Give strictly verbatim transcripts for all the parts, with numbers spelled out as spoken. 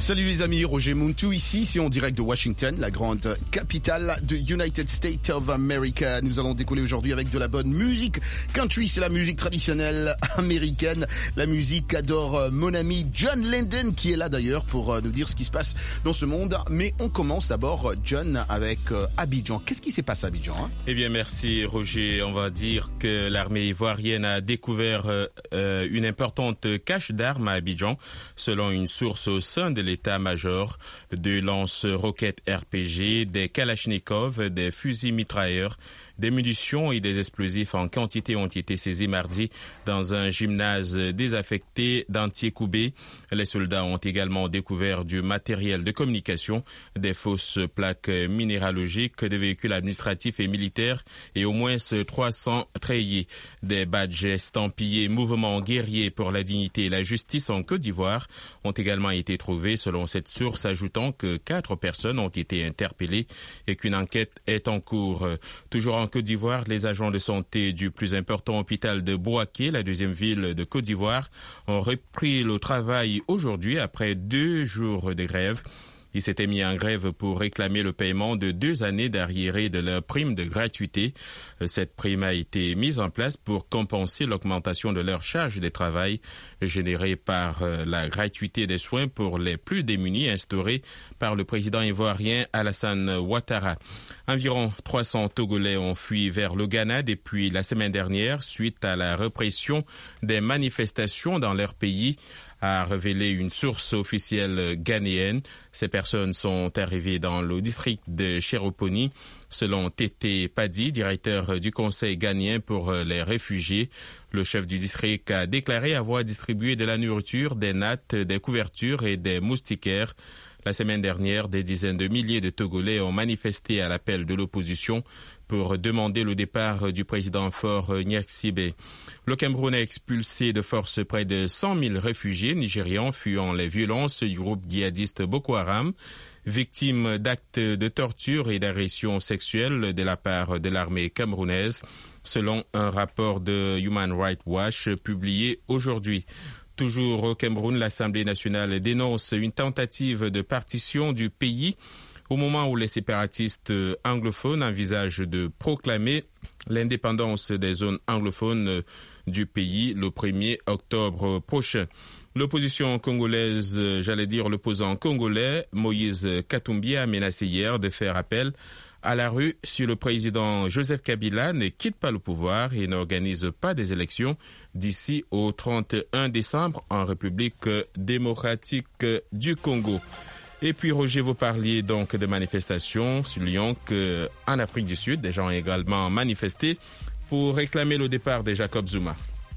Salut les amis, Roger Muntu ici, ici en direct de Washington, la grande capitale de United States of America. Nous allons décoller aujourd'hui avec de la bonne musique. Country, c'est la musique traditionnelle américaine, la musique qu'adore mon ami John Linden, qui est là d'ailleurs pour nous dire ce qui se passe dans ce monde. Mais on commence d'abord, John, avec Abidjan. Qu'est-ce qui s'est passé à Abidjan hein Eh bien, merci Roger. On va dire que l'armée ivoirienne a découvert euh, une importante cache d'armes à Abidjan, selon une source au sein de l'état-major, de lance-roquettes R P G, des kalachnikovs, des fusils mitrailleurs, des munitions et des explosifs en quantité ont été saisis mardi dans un gymnase désaffecté d'Antiekoubé. Les soldats ont également découvert du matériel de communication, des fausses plaques minéralogiques, des véhicules administratifs et militaires et au moins trois cents treillis. Des badges estampillés Mouvement guerrier pour la dignité et la justice en Côte d'Ivoire ont également été trouvés, selon cette source, ajoutant que quatre personnes ont été interpellées et qu'une enquête est en cours. Toujours en Côte d'Ivoire, les agents de santé du plus important hôpital de Bouaké, la deuxième ville de Côte d'Ivoire, ont repris le travail aujourd'hui après deux jours de grève. Ils s'étaient mis en grève pour réclamer le paiement de deux années d'arriérés de leur prime de gratuité. Cette prime a été mise en place pour compenser l'augmentation de leur charge de travail générée par la gratuité des soins pour les plus démunis instaurée par le président ivoirien Alassane Ouattara. Environ trois cents Togolais ont fui vers le Ghana depuis la semaine dernière suite à la répression des manifestations dans leur pays, a révélé une source officielle ghanéenne. Ces personnes sont arrivées dans le district de Chéroponi. Selon Tété Padi, directeur du Conseil ghanéen pour les réfugiés, le chef du district a déclaré avoir distribué de la nourriture, des nattes, des couvertures et des moustiquaires. La semaine dernière, des dizaines de milliers de Togolais ont manifesté à l'appel de l'opposition pour demander le départ du président Faure Gnassingbé. Le Cameroun a expulsé de force près de cent mille réfugiés nigérians fuyant les violences du groupe djihadiste Boko Haram, victimes d'actes de torture et d'agressions sexuelles de la part de l'armée camerounaise, selon un rapport de Human Rights Watch publié aujourd'hui. Toujours au Cameroun, l'Assemblée nationale dénonce une tentative de partition du pays au moment où les séparatistes anglophones envisagent de proclamer l'indépendance des zones anglophones du pays le premier octobre prochain. L'opposition congolaise, j'allais dire l'opposant congolais, Moïse Katumbi, a menacé hier de faire appel à la rue si le président Joseph Kabila ne quitte pas le pouvoir et n'organise pas des élections d'ici au trente et un décembre en République démocratique du Congo. Et puis Roger, vous parliez donc de manifestations sur Lyon qu'en Afrique du Sud, des gens ont également manifesté pour réclamer le départ de Jacob Zuma.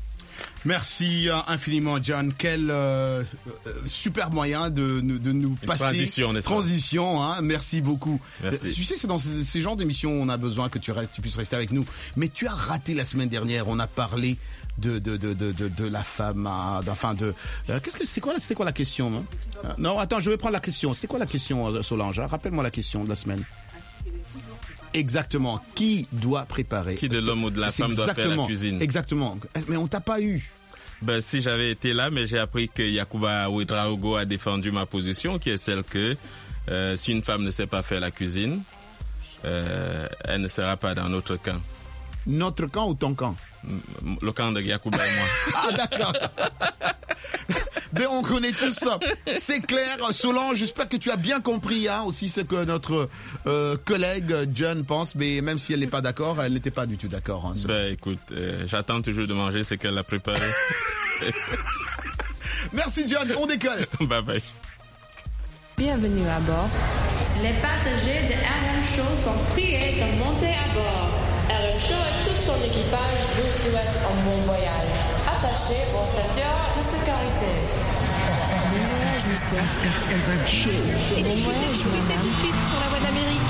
Merci infiniment, John. Quel euh, super moyen de, de nous Une passer. Transition, n'est-ce pas? Transition, hein. Merci beaucoup. Merci. Tu sais, c'est dans ces, ces genres d'émissions où on a besoin que tu, restes, tu puisses rester avec nous. Mais tu as raté la semaine dernière. On a parlé de de de de de, de la femme, enfin de. Euh, qu'est-ce que c'est quoi C'était quoi la question hein? Non, attends, je vais prendre la question. C'était quoi la question, Solange hein? Rappelle-moi la question de la semaine. Exactement. Qui doit préparer? Qui de l'homme ou de la femme doit faire la cuisine? Exactement. Mais on t'a pas eu. Ben, si j'avais été là, mais j'ai appris que Yacouba Ouedraogo a défendu ma position, qui est celle que euh, si une femme ne sait pas faire la cuisine, euh, elle ne sera pas dans notre camp. Notre camp ou ton camp? Le camp de Yacouba et moi. Ah, d'accord. Ben, on connaît tout ça. C'est clair. Solange, j'espère que tu as bien compris hein, aussi ce que notre euh, collègue John pense, mais même si elle n'est pas d'accord, elle n'était pas du tout d'accord. Hein, ben écoute, euh, j'attends toujours de manger ce qu'elle a préparé. Merci John, on décolle. Bye bye. Bienvenue à bord. Les passagers de R M Show sont priés de monter à bord. R M Show et tout son équipage vous souhaitent un bon voyage. Attachez vos ceintures de sécurité. Bon voyage, monsieur. R M Show. Bon voyage, madame. Tout de suite sur la voie d'Amérique.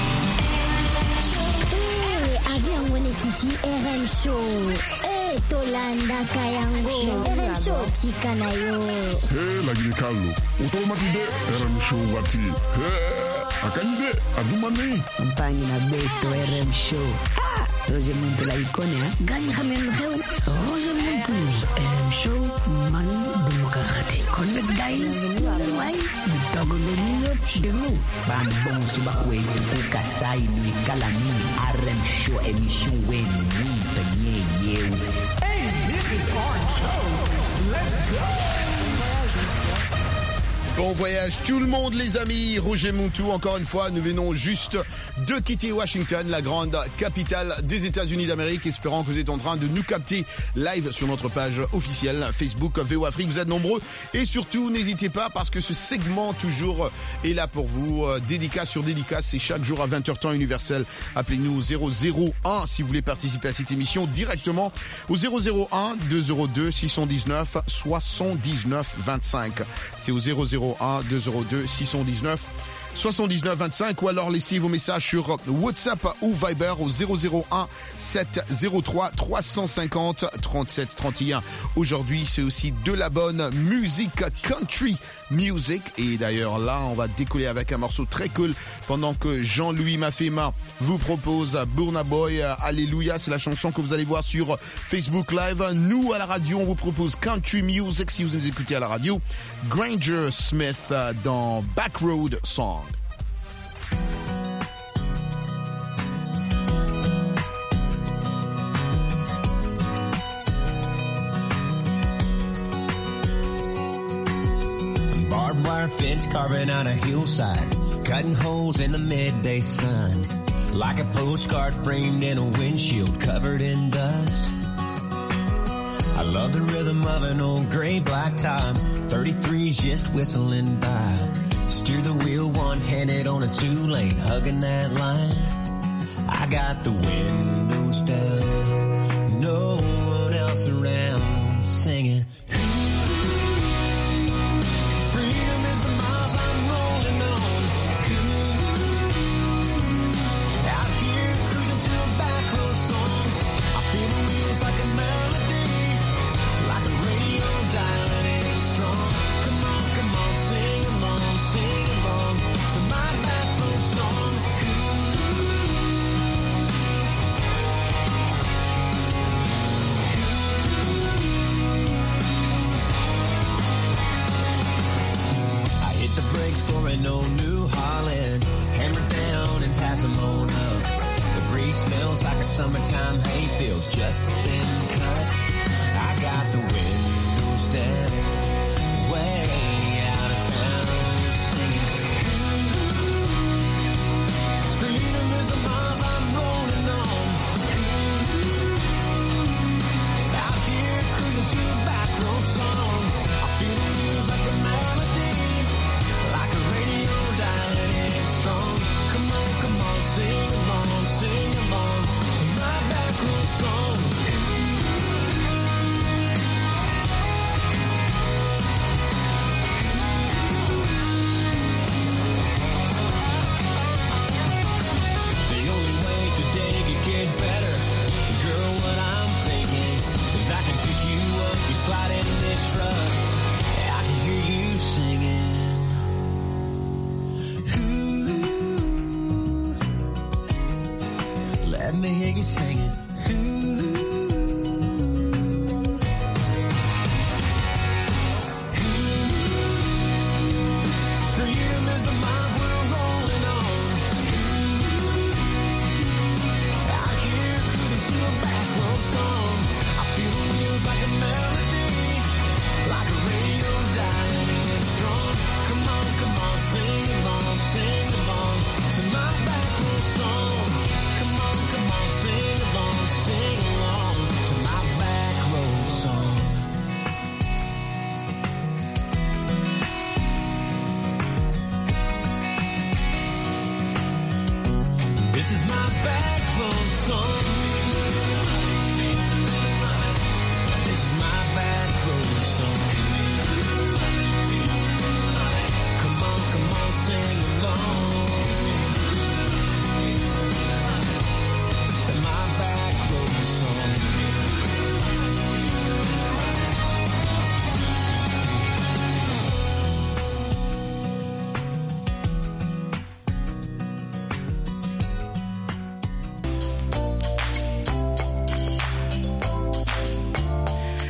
Eh, avion Wenekiti R M Show. Eh, Tolanda Kayango. R M Show Tikanayo. Eh, lagi Carlo. Automatique R M Show Wati. Eh, akande, adumani. Compagnie na Beto R M Show. Ah! Roger Muntu la icône, hein. Gagne Hamel Reu, Roger Muntu, M Show, Man Demokrati. Connect Guy, Wai, the Togo Lenu, de nous. Ban bon Subakwe, Kasai, Lui Kalami, R M Show, émission Wen, Moon, Penier, Yew. Hey, this is our show. Let's go. Bon voyage tout le monde les amis, Roger Montou, encore une fois, nous venons juste de quitter Washington, la grande capitale des États-Unis d'Amérique, espérant que vous êtes en train de nous capter live sur notre page officielle Facebook V O Afrique, vous êtes nombreux et surtout n'hésitez pas parce que ce segment toujours est là pour vous, dédicace sur dédicace, c'est chaque jour à vingt heures temps universel, appelez-nous au zéro zéro un si vous voulez participer à cette émission directement au zéro zéro un deux zéro deux six cent dix-neuf soixante-dix-neuf vingt-cinq, c'est au zéro zéro un deux zéro deux six cent dix-neuf soixante-dix-neuf vingt-cinq ou alors laissez vos messages sur WhatsApp ou Viber au zéro zéro un sept zéro trois trois cent cinquante trente-sept trente et un. Aujourd'hui, c'est aussi de la bonne musique country music et d'ailleurs là, on va décoller avec un morceau très cool pendant que Jean-Louis Mafema vous propose Burna Boy, Alléluia, c'est la chanson que vous allez voir sur Facebook Live. Nous, à la radio, on vous propose country music si vous nous écoutez à la radio. Granger Smith dans Backroad Song. Barbed wire fence carving out a hillside, cutting holes in the midday sun, like a postcard framed in a windshield covered in dust. I love the rhythm of an old gray black top, thirty-threes just whistling by. Steer the wheel one-handed on a two-lane, hugging that line. I got the windows down, no one else around, singing. Freedom is the miles I'm rolling on. Out here cruising to a back road song. I feel the wheels like a melody, like a radio dialing in strong. Come on, come on, sing along, sing along to my back road song. I hit the brakes for an old New Holland, hammer down and pass them on up. The breeze smells like a summertime hayfields, just been cut. I got the windows down, way out of town, singing. Freedom is the miles I'm rolling on. Out here cruising to a back road song. I feel the wheels like a melody, like a radio dialing in strong. Come on, come on, sing along, sing along to my back road song. The only way today could get better, girl, what I'm thinking is I can pick you up, you slide in this truck, I can hear you singing. Ooh, let me hear you singing. Freedom is the miles we're rolling on. Out here cruising to a back road song. I feel the wheels like a melody, like a radio dialing in strong. Come on, come on, sing along, sing along to my back road song. Come on, come on, sing along, sing along.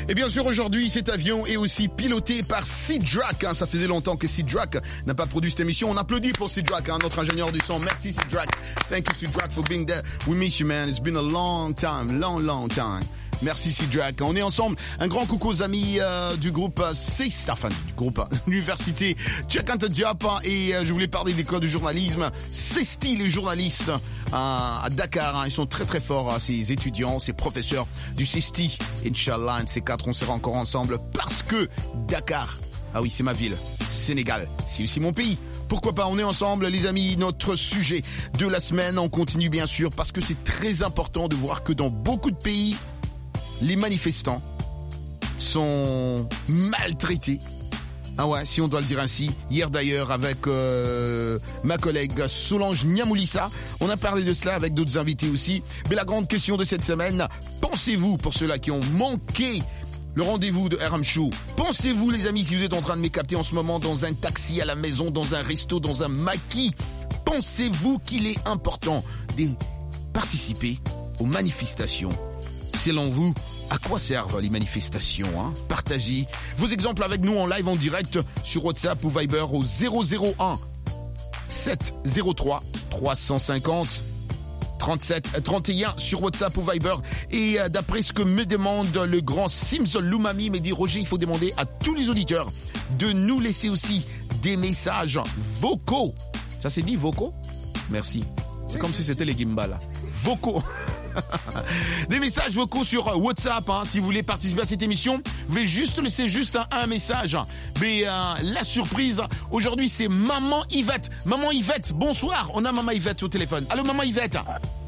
Et bien sûr, aujourd'hui, cet avion est aussi piloté par Sidrak. Hein. Ça faisait longtemps que Sidrak n'a pas produit cette émission. On applaudit pour Sidrak, hein, notre ingénieur du son. Merci Sidrak. Thank you Sidrak for being there. We miss you, man. It's been a long time, long, long time. Merci Sidrak. On est ensemble. Un grand coucou aux amis euh, du groupe euh, C, enfin du groupe euh, l'université Check and Job, hein, et euh, je voulais parler des codes de journalisme. CESTI, les journalistes euh, à Dakar, hein, ils sont très très forts, hein, ces étudiants, ces professeurs du CESTI. Inch'Allah, un de ces quatre, on sera encore ensemble parce que Dakar, ah oui, c'est ma ville. Sénégal, c'est aussi mon pays. Pourquoi pas, on est ensemble les amis. Notre sujet de la semaine, on continue bien sûr parce que c'est très important de voir que dans beaucoup de pays, les manifestants sont maltraités. Ah ouais, si on doit le dire ainsi. Hier d'ailleurs, avec euh, ma collègue Solange Niamoulissa, on a parlé de cela avec d'autres invités aussi. Mais la grande question de cette semaine, pensez-vous, pour ceux-là qui ont manqué le rendez-vous de R M Show, pensez-vous les amis, si vous êtes en train de me capter en ce moment dans un taxi à la maison, dans un resto, dans un maquis, pensez-vous qu'il est important de participer aux manifestations? Selon vous, à quoi servent les manifestations, hein? Partagez vos exemples avec nous en live, en direct, sur WhatsApp ou Viber au zéro zéro un sept zéro trois trois cent cinquante trente-sept trente et un sur WhatsApp ou Viber. Et euh, d'après ce que me demande le grand Sims Loumami, me dit Roger, il faut demander à tous les auditeurs de nous laisser aussi des messages vocaux. Ça s'est dit vocaux? Merci. C'est comme si c'était les gimbals. Vocaux. Des messages vocaux sur WhatsApp, hein, si vous voulez participer à cette émission, vous pouvez juste laisser juste un, un message. Mais euh, la surprise, aujourd'hui, c'est Maman Yvette. Maman Yvette, bonsoir. On a Maman Yvette au téléphone. Allô, Maman Yvette.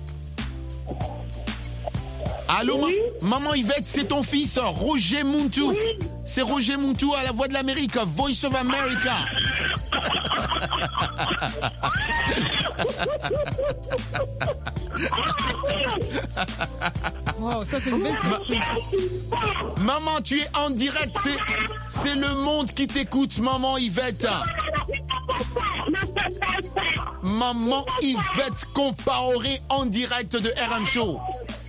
Allô, oui. ma- Maman Yvette, c'est ton fils, Roger Muntu. Oui. C'est Roger Muntu à la Voix de l'Amérique, Voice of America. Wow, ça c'est une belle surprise. Ma- Maman, tu es en direct, c'est, c'est le monde qui t'écoute, Maman Yvette. Maman Yvette Compaoré en direct de R M Show.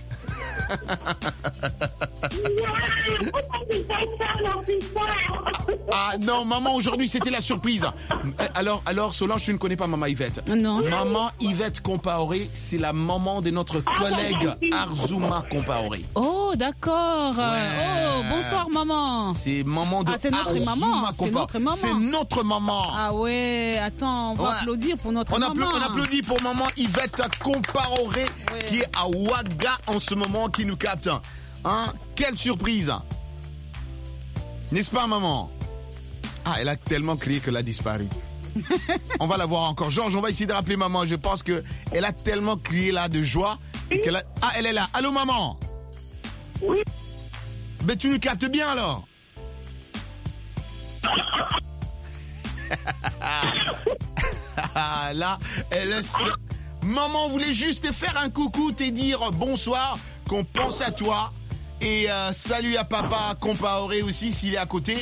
Ah non, maman, aujourd'hui c'était la surprise. Alors, alors Solange, tu ne connais pas Maman Yvette? Non. Maman Yvette Compaoré, c'est la maman de notre collègue Arzouma Compaoré. Oh, d'accord. Ouais. Oh, bonsoir maman. C'est maman de Ah, c'est notre Arzouma maman. Compaoré. C'est notre maman. C'est notre maman. Ah ouais, attends, on va Ouais. applaudir pour notre On, maman. appla- on applaudit pour maman Yvette Compaoré, Ouais. qui est à Ouaga en ce moment, qui nous capte. Hein? Quelle surprise! N'est-ce pas, maman? Ah, elle a tellement crié qu'elle a disparu. On va la voir encore. Georges, on va essayer de rappeler maman. Je pense que elle a tellement crié là de joie qu'elle a... Ah, elle est là. Allô, maman? Oui. Ben, tu nous captes bien, alors? Là, elle est... Maman voulait juste te faire un coucou, te dire bonsoir, qu'on pense à toi. Et euh, salut à papa Compaoré aussi, s'il est à côté.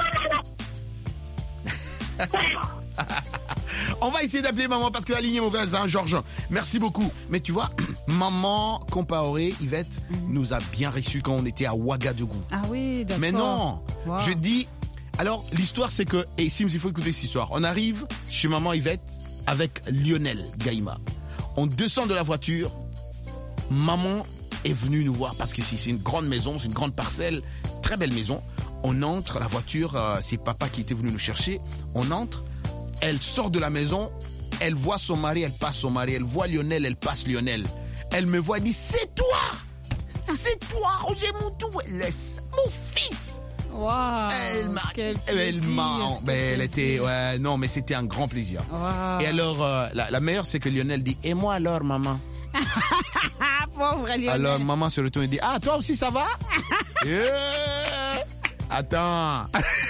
On va essayer d'appeler maman parce que la ligne est mauvaise, hein, Georges. Merci beaucoup. Mais tu vois, maman Compaoré, Yvette, nous a bien reçus quand on était à Ouagadougou. Ah oui, d'accord. Mais non, Wow. je dis... Alors, l'histoire, c'est que... Et Sims, il faut écouter cette histoire. On arrive chez maman Yvette avec Lionel Gaïma. On descend de la voiture. Maman est venue nous voir parce que c'est une grande maison, c'est une grande parcelle, très belle maison. On entre, la voiture, euh, c'est papa qui était venu nous chercher. On entre, elle sort de la maison, elle voit son mari, elle passe son mari, elle voit Lionel, elle passe Lionel. Elle me voit, elle dit, c'est toi! C'est toi, Roger Muntu! Elle laisse mon fils! Wow, Elle m'a, quel elle plaisir, m'a, quel ben, elle plaisir. était, ouais, non, mais c'était un grand plaisir. Wow. Et alors, euh, la, la meilleure, c'est que Lionel dit, et moi alors, maman? Ah, pauvre Lionel. Alors, maman se retourne et dit, ah, toi aussi, ça va? Yeah. Attends.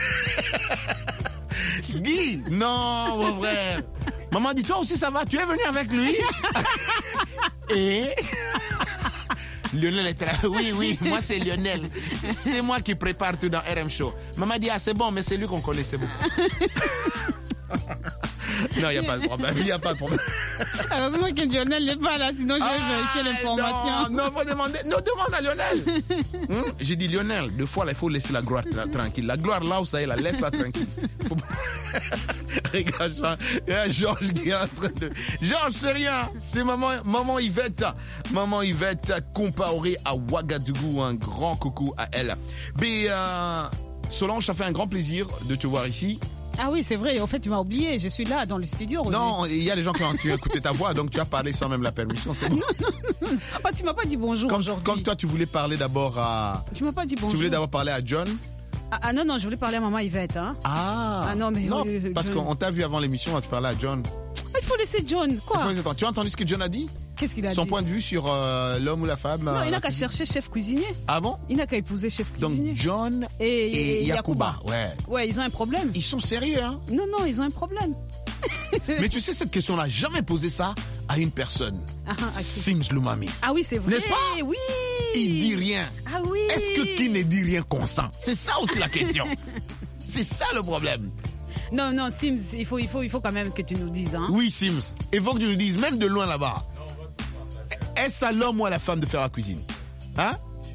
Dis, non, mon frère. Maman dit, toi aussi, ça va? Tu es venu avec lui? Et... Lionel était là. Oui, oui, moi c'est Lionel. C'est moi qui prépare tout dans R M Show. Maman dit, ah, c'est bon, mais c'est lui qu'on connaissait beaucoup. Non, il n'y a pas de problème. Il n'y a pas de problème. Heureusement que Lionel n'est pas là, sinon je vais Ah, vérifier l'information. Non, non, faut demander, non, demande à Lionel. Hum, J'ai dit Lionel, deux fois, là, il faut laisser la gloire tra- tranquille. La gloire là où ça est, là, laisse-la tranquille. Faut... Regarde, Jean- il y a Georges qui est en train de... Georges, c'est rien. C'est maman, maman Yvette. Maman Yvette Compaoré à Ouagadougou. Un grand coucou à elle. Mais, euh, Solange, ça fait un grand plaisir de te voir ici. Ah oui, c'est vrai. En fait, tu m'as oublié. Je suis là dans le studio. Roger. Non, il y a des gens qui ont, qui ont écouté ta voix, donc tu as parlé sans même la permission. C'est bon. Oh, tu m'as pas dit bonjour Comme, aujourd'hui. comme toi, tu voulais parler d'abord à... Tu m'as pas dit bonjour. Tu voulais d'abord parler à John. Ah, ah non, non, je voulais parler à maman Yvette. Hein. Ah, Ah non, mais non, euh, parce John. qu'on t'a vu avant l'émission, tu parlais à John. Ah, il faut laisser John. Quoi? Il faut- Tu as entendu ce que John a dit? Qu'est-ce qu'il a Son dit? point de vue sur euh, l'homme ou la femme? Non, euh, il n'a la qu'à cuisine. chercher chef cuisinier. Ah bon? Il n'a qu'à épouser chef Donc cuisinier. John et, et, et Yacouba. Ouais. Ouais, ils ont un problème. Ils sont sérieux, hein? Non, non, ils ont un problème. Mais tu sais, cette question, on n'a jamais posé ça à une personne. Ah, ah, à qui? Sims Lumami. Ah oui, c'est vrai. N'est-ce pas? Oui. Il dit rien. Ah oui. Est-ce que qui ne dit rien constant? C'est ça aussi la question. C'est ça le problème. Non, non, Sims, il faut, il faut, il faut quand même que tu nous dises. Hein. Oui, Sims. Il faut que tu nous dises, même de loin là-bas. Est-ce à l'homme ou à la femme de faire la cuisine? Hein?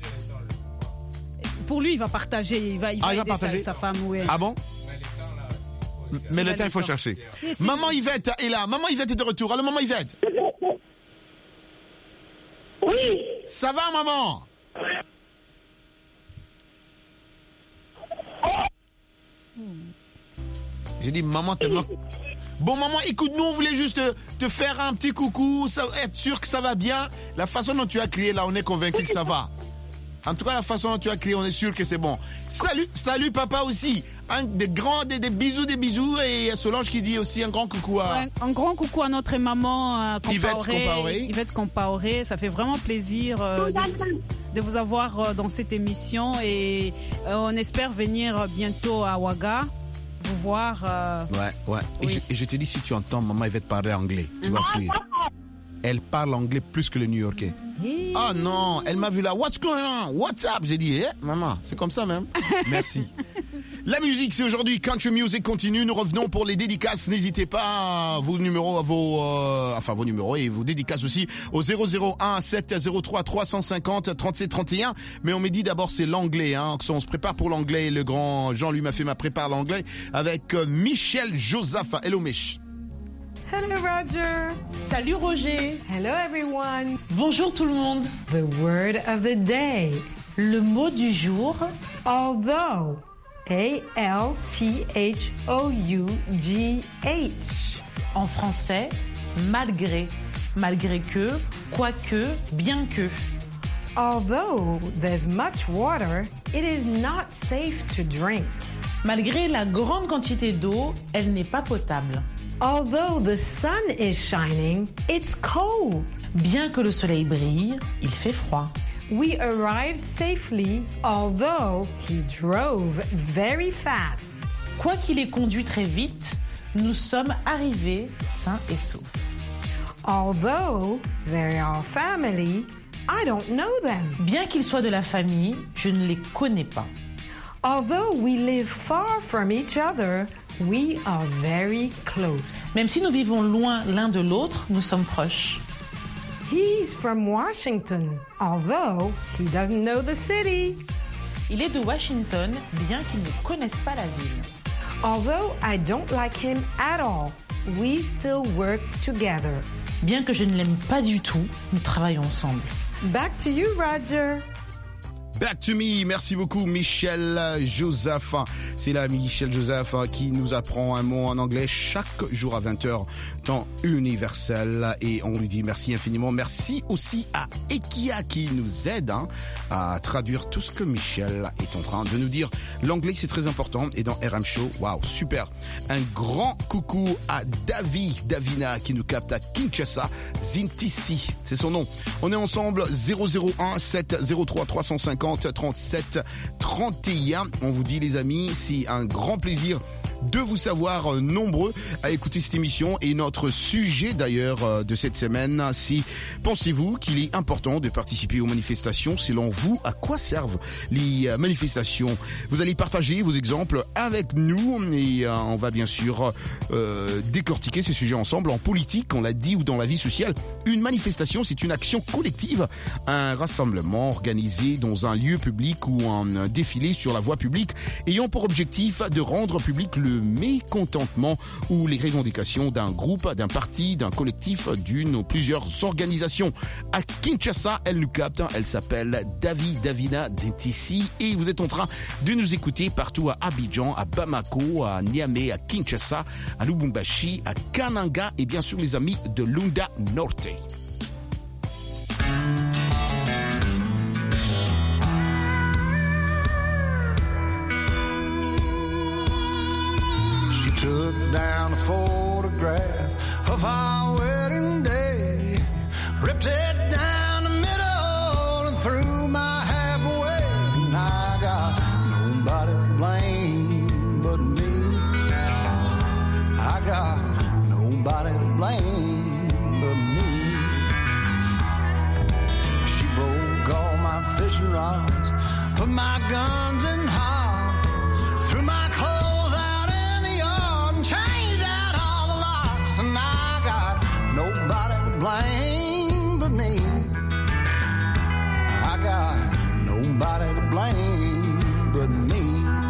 Pour lui, il va partager. Il va, il va, Ah, il va aider partager? Sa, sa femme. Ouais. Ah bon? Mais le temps, il faut temps. chercher. Oui, c'est- Maman Yvette est là. Maman Yvette est de retour. Allô, maman Yvette? Oui. Ça va, maman? J'ai dit maman tellement... Bon, maman, écoute, nous, on voulait juste te, te faire un petit coucou, ça, être sûr que ça va bien. La façon dont tu as crié, là, on est convaincu que ça va. En tout cas, la façon dont tu as crié, on est sûr que c'est bon. Salut, salut, papa aussi. Un, des grands, des, des bisous, des bisous. Et Solange qui dit aussi un grand coucou à... Un, un grand coucou à notre maman euh, Yvette Compaoré. Compaoré. Yvette Compaoré. Ça fait vraiment plaisir euh, de, de vous avoir euh, dans cette émission et euh, on espère venir bientôt à Ouaga vous voir. euh, Ouais, ouais. Et, Oui. je, et je te dis, si tu entends maman Yvette parler anglais, tu vas fuir. Elle parle anglais plus que le New-Yorkais. et- Ah non, elle m'a vu là. What's going on? What's up? J'ai dit, eh, maman, c'est comme ça même. Merci. La musique, c'est aujourd'hui. Country Music continue. Nous revenons pour les dédicaces. N'hésitez pas à vos numéros, à vos, euh, enfin vos numéros et vos dédicaces aussi au zéro zéro un sept zéro trois trois cent cinquante trente-sept trente et un. Mais on me dit d'abord c'est l'anglais. Hein. On se prépare pour l'anglais. Le grand Jean-Louis m'a fait ma prépare l'anglais avec euh, Michel Joseph. Hello Mich. Hello Roger. Salut Roger. Hello everyone. Bonjour tout le monde. The word of the day. Le mot du jour, Although. A L T H O U G H. en français, malgré. Malgré que, quoique, bien que. Although there's much water, it is not safe to drink. Malgré la grande quantité d'eau, elle n'est pas potable. Although the sun is shining, it's cold. Bien que le soleil brille, il fait froid. We arrived safely, although he drove very fast. Quoi qu'il ait conduit très vite, nous sommes arrivés sains et saufs. Although they're our family, I don't know them. Bien qu'ils soient de la famille, je ne les connais pas. Although we live far from each other, we are very close. Même si nous vivons loin l'un de l'autre, nous sommes proches. He's from Washington, although he doesn't know the city. Il est de Washington, bien qu'il ne connaisse pas la ville. Although I don't like him at all, we still work together. Bien que je ne l'aime pas du tout, nous travaillons ensemble. Back to you, Roger. Back to me, merci beaucoup Michel Joseph. C'est là Michel Joseph qui nous apprend un mot en anglais chaque jour à vingt heures, temps universel. Et on lui dit merci infiniment. Merci aussi à Ekia qui nous aide hein, à traduire tout ce que Michel est en train de nous dire. L'anglais c'est très important et dans R M Show, waouh, super. Un grand coucou à David Davina qui nous capte à Kinshasa, Zintisi, c'est son nom. On est ensemble zéro zéro un sept zéro trois trois cent cinquante trente-sept trente et un. On vous dit les amis, c'est un grand plaisir de vous savoir nombreux à écouter cette émission. Et notre sujet d'ailleurs de cette semaine, c'est pensez-vous qu'il est important de participer aux manifestations? Selon vous, à quoi servent les manifestations? Vous allez partager vos exemples avec nous et euh, on va bien sûr euh, décortiquer ce sujet ensemble. En politique, on l'a dit, ou dans la vie sociale, une manifestation, c'est une action collective, un rassemblement organisé dans un lieu public ou un défilé sur la voie publique ayant pour objectif de rendre public le mécontentement ou les revendications d'un groupe, d'un parti, d'un collectif, d'une ou plusieurs organisations. À Kinshasa, elle nous capte, elle s'appelle Davi Davina Dentisi et vous êtes en train de nous écouter partout à Abidjan, à Bamako, à Niamey, à Kinshasa, à Lubumbashi, à Kananga et bien sûr les amis de Lunda Norte. She took down a photograph of our wedding day, ripped it down the middle and threw my half away. And I got nobody to blame but me. I got nobody to blame but me. She broke all my fishing rods, put my guns in hard, threw my clothes out in the yard and changed out all the locks. And I got nobody to blame but me. I got nobody to blame but me.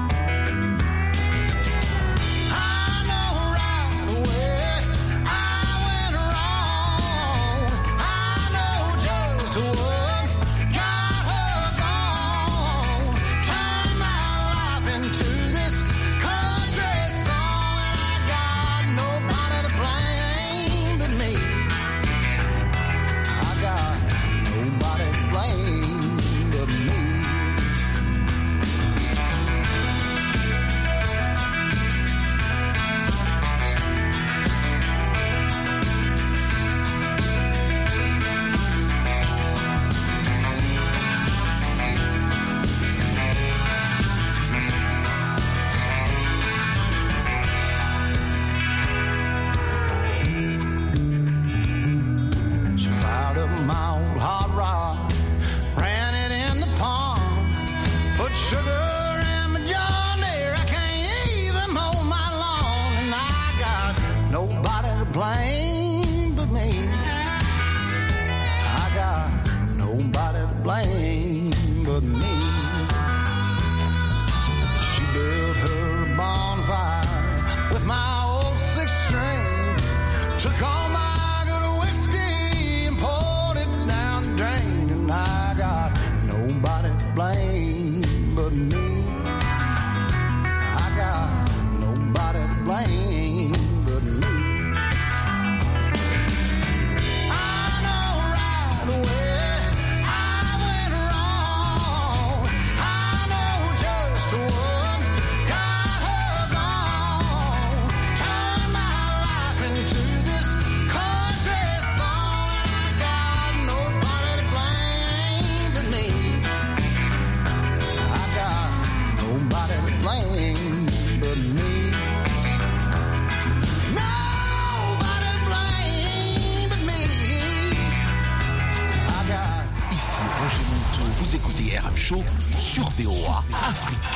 I know right away I went wrong. I know just what got her gone. Turned my life into this country song, and I got nobody to blame but me. I got nobody to blame but me. She fired up my old hot rod, ran it in the pond, put sugar in my John Deere. I can't even mow my lawn, and I got nobody to blame but me. I got nobody to blame but me. She built her bonfire with my old six string, took all my good whiskey and poured it down the drain, and I got nobody to blame but me. I got nobody to blame but me. I know right away I went wrong. I know just what got her gone. Turned my life into this country song, and I got nobody to blame but me. I got nobody to blame but me. Nobody to blame but me. I got Ici Roger Monteau, vous écoutez R M Show sur V O A Afrique.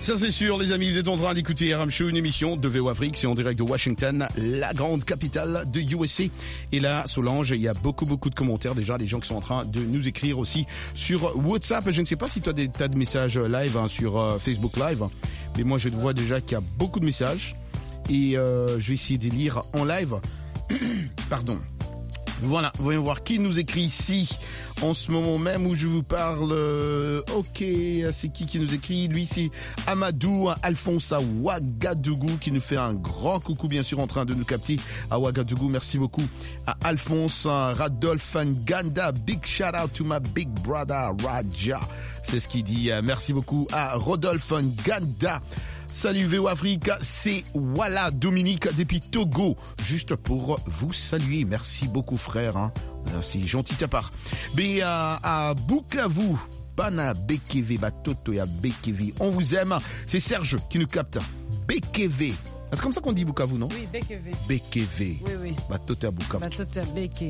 Ça c'est sûr les amis, vous êtes en train d'écouter R M Show, une émission de V O Afrique, c'est en direct de Washington, la grande capitale de U S A. Et là, Solange, il y a beaucoup beaucoup de commentaires déjà, des gens qui sont en train de nous écrire aussi sur WhatsApp. Je ne sais pas si tu as des tas de messages live hein, sur euh, Facebook Live, mais moi je vois déjà qu'il y a beaucoup de messages et euh, je vais essayer de lire en live. Pardon. Voilà, voyons voir qui nous écrit ici en ce moment même où je vous parle. Euh, ok, c'est qui qui nous écrit? Lui, c'est Amadou Alphonse à Ouagadougou qui nous fait un grand coucou, bien sûr, en train de nous capter à Ouagadougou. Merci beaucoup à Alphonse Radolphe Nganda. Big shout out to my big brother Raja. C'est ce qu'il dit. Merci beaucoup à Rodolphe Nganda. Salut V O Afrique, c'est Wala Dominique depuis Togo, juste pour vous saluer. Merci beaucoup frère, hein. C'est gentil de ta part. Mais à, à Bukavu, Bana Bekeve, Batoto ya Bekeve, on vous aime. C'est Serge qui nous capte. Bekeve. C'est comme ça qu'on dit Bukavu, non? Oui, Bekeve. Bekeve. Oui, oui. Batoto ya Bukavu. Batoto ya Beke.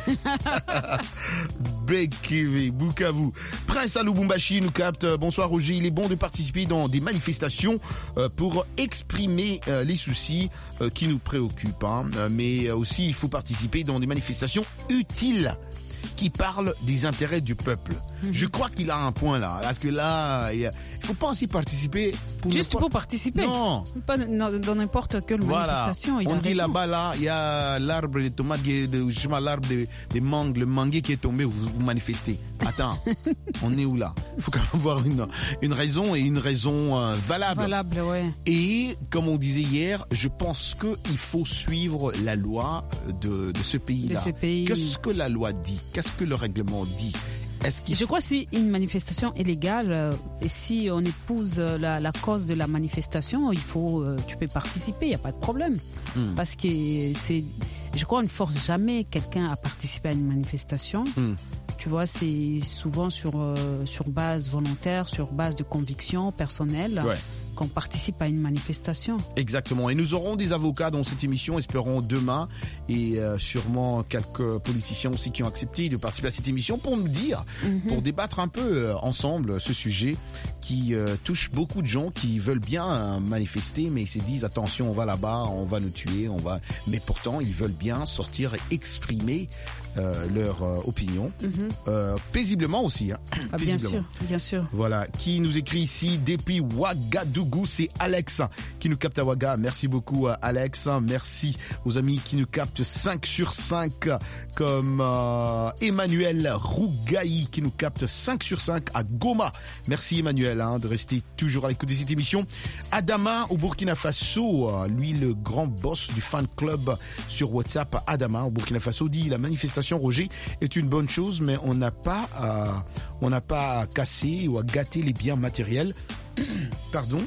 Bekeve, Bukavu. Prince à Lubumbashi nous capte. Bonsoir Roger, il est bon de participer dans des manifestations euh, pour exprimer euh, les soucis euh, qui nous préoccupent. Hein. Mais aussi, il faut participer dans des manifestations utiles qui parlent des intérêts du peuple. Mm-hmm. Je crois qu'il a un point là. Parce que là, il faut pas aussi participer pour juste pour participer. Non. Pas dans n'importe quelle voilà. manifestation. Il on a dit raison. Là-bas, là, il y a l'arbre de tomates, de, je sais pas, l'arbre de, de mangue, le manguier qui est tombé, vous, vous manifestez. Attends, on est où là? Il faut quand même avoir une, une raison et une raison euh, valable. Valable, ouais. Et comme on disait hier, je pense qu'il faut suivre la loi de, de ce pays-là. De ce pays. Qu'est-ce que la loi dit? Qu'est-ce que le règlement dit? Est-ce qu'il Je faut... crois que c'est une manifestation illégale euh, et si on épouse euh, la, la cause de la manifestation, il faut, euh, tu peux participer, il n'y a pas de problème. Hmm. Parce que c'est, je crois qu'on ne force jamais quelqu'un à participer à une manifestation. Hmm. Tu vois, c'est souvent sur, euh, sur base volontaire, sur base de conviction personnelle. Ouais. Qu'on participe à une manifestation. Exactement. Et nous aurons des avocats dans cette émission, espérons demain, et euh, sûrement quelques politiciens aussi qui ont accepté de participer à cette émission pour me dire, mm-hmm. pour débattre un peu euh, ensemble ce sujet qui euh, touche beaucoup de gens qui veulent bien euh, manifester, mais ils se disent attention, on va là-bas, on va nous tuer, on va. Mais pourtant, ils veulent bien sortir et exprimer euh, leur euh, opinion mm-hmm. euh, paisiblement aussi. Hein. Ah, paisiblement. Bien sûr, bien sûr. Voilà. Qui nous écrit ici depuis Ouagadougou? C'est Alex qui nous capte à Ouaga. Merci beaucoup Alex. Merci aux amis qui nous captent cinq sur cinq comme euh, Emmanuel Rougaï qui nous capte cinq sur cinq à Goma. Merci Emmanuel hein, de rester toujours à l'écoute de cette émission. Adama au Burkina Faso, lui le grand boss du fan club sur WhatsApp. Adama au Burkina Faso dit la manifestation Roger est une bonne chose mais on n'a pas à, on n'a pas à casser ou à gâter les biens matériels. Pardon,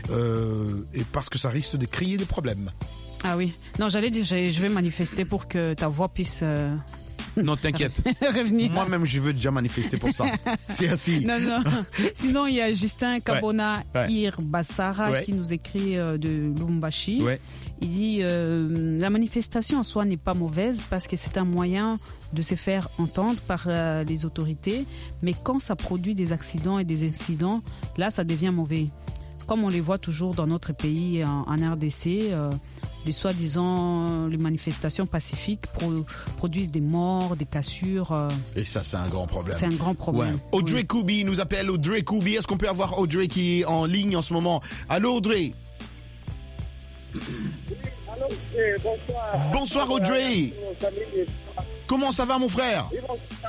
euh, et parce que ça risque de créer des problèmes. Ah oui, non, j'allais dire, je vais manifester pour que ta voix puisse. Euh... Non, t'inquiète. Revenir. Moi-même, je veux déjà manifester pour ça. C'est ainsi. Non, non. Sinon, il y a Justin Kabona ouais. Ir Bassara ouais. qui nous écrit euh, de Lubumbashi. Ouais. Il dit euh, la manifestation en soi n'est pas mauvaise parce que c'est un moyen de se faire entendre par euh, les autorités, mais quand ça produit des accidents et des incidents, là, ça devient mauvais. Comme on les voit toujours dans notre pays, en, en R D C, euh, les soi-disant les manifestations pacifiques pro, produisent des morts, des cassures. Euh, et ça, c'est un grand problème. C'est un grand problème. Ouais. Audrey oui. Koubi nous appelle. Audrey Koubi, est-ce qu'on peut avoir Audrey qui est en ligne en ce moment? Allô, Audrey? Oui, allô, eh, bonsoir. Bonsoir, Audrey. Comment ça va, mon frère? Oui, bonsoir.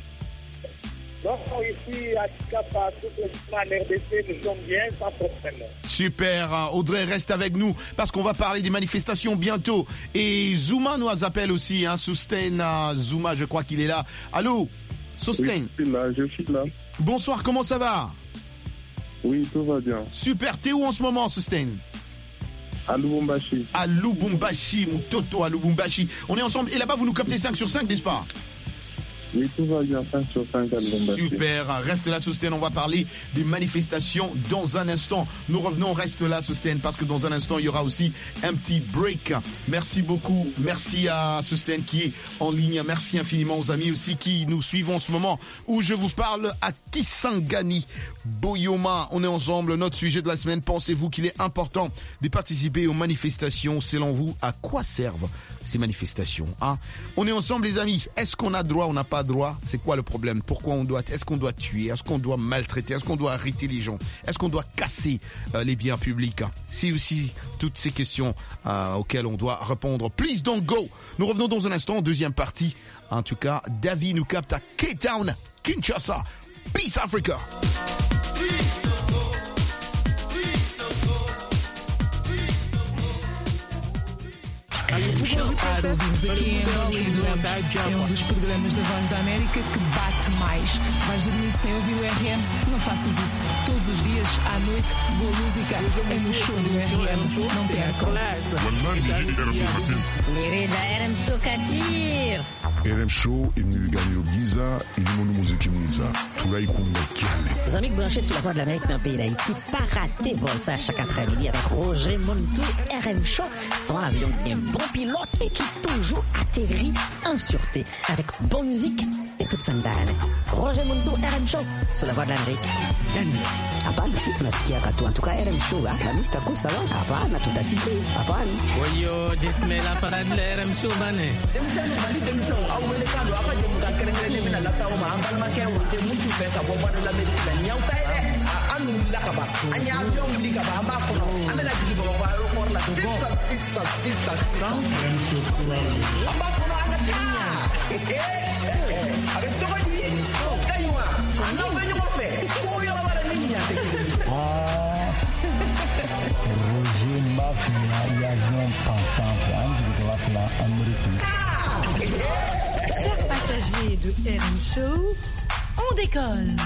Donc, ici, à Chikapa, tout le monde R D C, nous sommes bien, sans problème. Super, Audrey, reste avec nous, parce qu'on va parler des manifestations bientôt. Et Zuma nous appelle aussi, hein, Sustain Zuma, je crois qu'il est là. Allô, Sustain? Oui, je suis là, je suis là. Bonsoir, comment ça va? Oui, tout va bien. Super, t'es où en ce moment, Sustain? À Lubumbashi. À Lubumbashi, mon toto à Lubumbashi. On est ensemble, et là-bas, vous nous captez cinq sur cinq, n'est-ce pas? Oui, tout va bien, cinq sur cinq à Lubumbashi. Super, reste là, Sustain, on va parler des manifestations dans un instant. Nous revenons, reste là, Sustain, parce que dans un instant, il y aura aussi un petit break. Merci beaucoup, merci à Sustain qui est en ligne, merci infiniment aux amis aussi qui nous suivent en ce moment, où je vous parle à Kisangani, Boyoma. On est ensemble. Notre sujet de la semaine. Pensez-vous qu'il est important de participer aux manifestations? Selon vous, à quoi servent ces manifestations, hein? On est ensemble, les amis. Est-ce qu'on a droit, on n'a pas droit? C'est quoi le problème? Pourquoi on doit, est-ce qu'on doit tuer? Est-ce qu'on doit maltraiter? Est-ce qu'on doit arrêter les gens? Est-ce qu'on doit casser euh, les biens publics? C'est aussi toutes ces questions euh, auxquelles on doit répondre. Please don't go. Nous revenons dans un instant, deuxième partie. En tout cas, David nous capte à K-Town, Kinshasa. Peace Africa. Para os aqui em é um dos programas da Voz da América que bate mais. Vais dormir sem ouvir o R M? Não faças isso. Todos os dias, à noite, boa música é no show do R M. Não percam. Mirida R M Show Kadir. R M Show imnigani Giza ilimono muziki mwiza tulaikunda kiale. Les amis branchés sur la Voix de l'Amérique dans le pays d'Haïti, pas rater vol ça chaque après-midi avec Roger Montou. R M Show, son avion qui est un bon pilote et qui toujours atterrit en sûreté avec bonne musique et toute sandale. Roger Montou, R M Show sur la Voix de l'Amérique. Hapana, si tunasikia katu. En tout cas, R M Show, la mista kusa wa. Hapana, tutasikia. Hapana. Oyo, jismela parade la R M Show bane. Demisano bali demisano awelekano apa jemuka kerengere mina la sawo ma ambal ma kewo te mutu fe ka bomba de l'Amérique la nyaw tayde anu la ka ba anya avion li ka ba amba ko amela jigi bo ba ro por la sissa sissa sissa amba ko anga ta avec to ba ni kaywa no ba ni mo fe ko yo la ba ni nya te Roger Mafia y avion pensant de la Amérique. Chers passagers de R M Show, on décolle.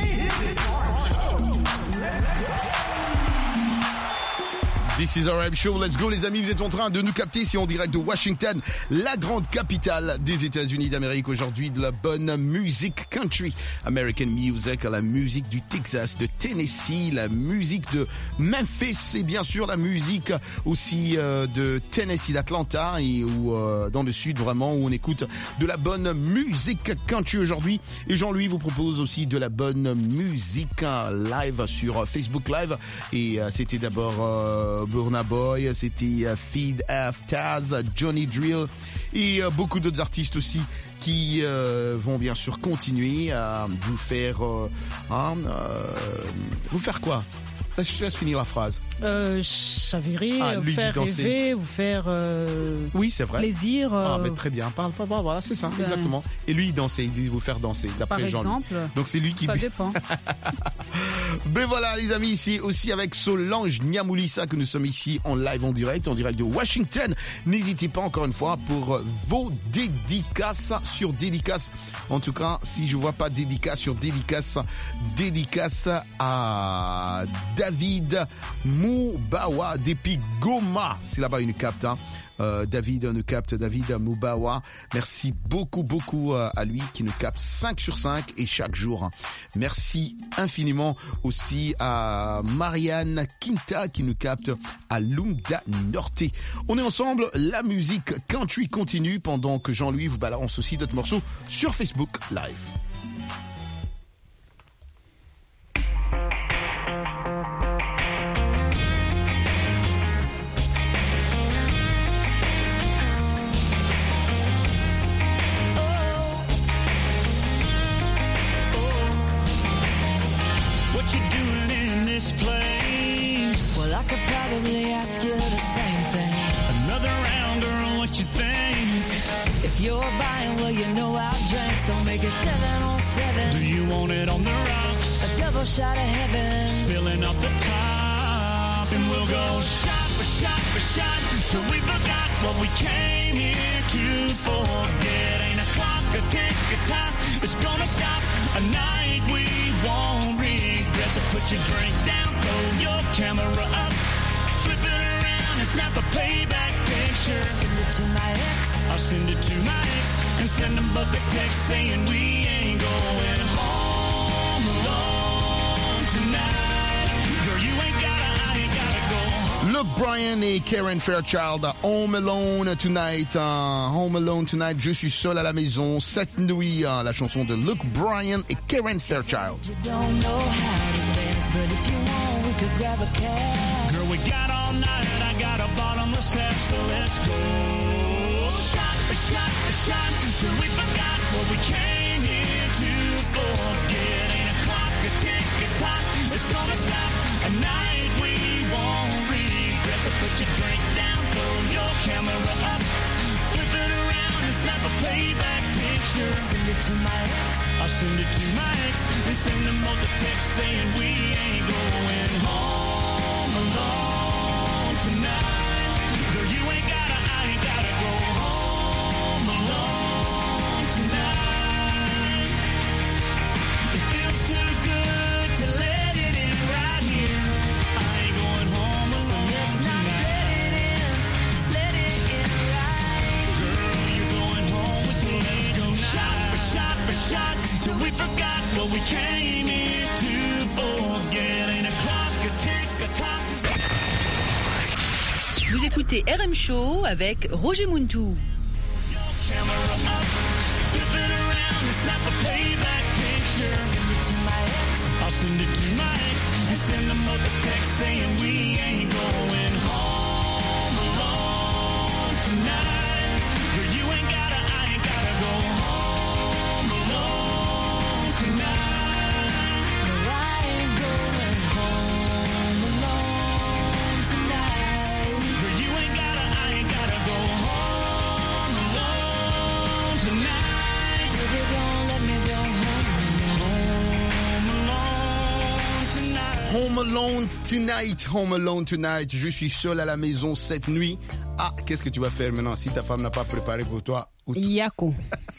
This is R M Show, let's go les amis, vous êtes en train de nous capter ici en direct de Washington, la grande capitale des États-Unis d'Amérique. Aujourd'hui de la bonne musique country, American music, la musique du Texas, de Tennessee, la musique de Memphis et bien sûr la musique aussi euh, de Tennessee, d'Atlanta et ou euh, dans le sud vraiment où on écoute de la bonne musique country aujourd'hui. Et Jean-Louis vous propose aussi de la bonne musique live sur Facebook Live et euh, c'était d'abord euh, Burna Boy, c'était euh, Feed F Taz, Johnny Drill et euh, beaucoup d'autres artistes aussi qui euh, vont bien sûr continuer à vous faire euh, hein, euh, vous faire quoi? Je laisse finir la phrase. Euh, chavirer, ah, vous faire rêver, vous faire euh, oui, c'est vrai. plaisir. Euh... Ah, mais très bien. Parle, parle, voilà, c'est ça, ben... exactement. Et lui, il dansait, il dit vous faire danser, d'après Par Jean-Louis. exemple. Donc c'est lui qui. Ça dépend. Mais voilà, les amis, ici aussi avec Solange Niamoulissa que nous sommes ici en live, en direct, en direct de Washington. N'hésitez pas encore une fois pour vos dédicaces sur dédicace. En tout cas, si je vois pas dédicace sur dédicace, dédicace à David Moubawa depuis Goma. C'est là-bas une capte, hein. Euh, David nous capte, David Moubawa. Merci beaucoup, beaucoup euh, à lui qui nous capte cinq sur cinq et chaque jour. Merci infiniment aussi à Marianne Quinta qui nous capte à Lunda Norte. On est ensemble, la musique country continue pendant que Jean-Louis vous balance aussi d'autres morceaux sur Facebook Live. Place. Well, I could probably ask you the same thing. Another rounder on what you think. If you're buying, well, you know I'll drink, so make it seven on seven. Do you want it on the rocks? A double shot of heaven, spilling off the top, and we'll go shot for shot for shot till we forgot what we came here to forget. Ain't a clock, a tick, a time. It's gonna stop a night we won't regret. So put your drink down, throw your camera up, flip it around and snap a playback picture. Send it to my ex. I'll send it to my ex and send them both a text saying we ain't going home alone tonight. Girl, you ain't gotta, I ain't gotta go home. Luke Bryan et Karen Fairchild, Home Alone Tonight. Uh, Home Alone Tonight, je suis seul à la maison cette nuit. Uh, la chanson de Luke Bryan et Karen Fairchild. You don't know how to but if you want, we could grab a cab. Girl, we got all night, I got a bottomless tap, so let's go. Shot for shot for shot, till we forgot what we came here to forget. Ain't a clock, a tick, a tock, it's gonna stop a night we won't regret. So put your drink down, throw your camera up, flip it around and snap a playback picture. Send it to my ex. I'll send it to my ex and send them all the text saying we ain't going home alone tonight. Girl, you ain't gotta, I ain't gotta go home alone tonight. It feels too good to let it in right here. I ain't going home alone Let's not tonight. let it in, let it in right. Girl, you're going home with me. Let's go shot for shot for shot till we forgot what we came here to forget. Ain't a clock, a tick, a tock. Vous écoutez R M Show avec Roger Muntou. Camera up, flip it around and snap a playback picture. Send it to my ex. I'll send it to my ex and send them all the text saying we ain't going home alone tonight. Girl, you ain't gotta, I ain't gotta go home alone tonight. No, I ain't going home alone tonight. Girl, you ain't gotta, I ain't gotta go home alone tonight. Baby, don't let me go home alone tonight. Home Alone Tonight, Home Alone Tonight. Je suis seul à la maison cette nuit. Ah, qu'est-ce que tu vas faire maintenant si ta femme n'a pas préparé pour toi? Yako.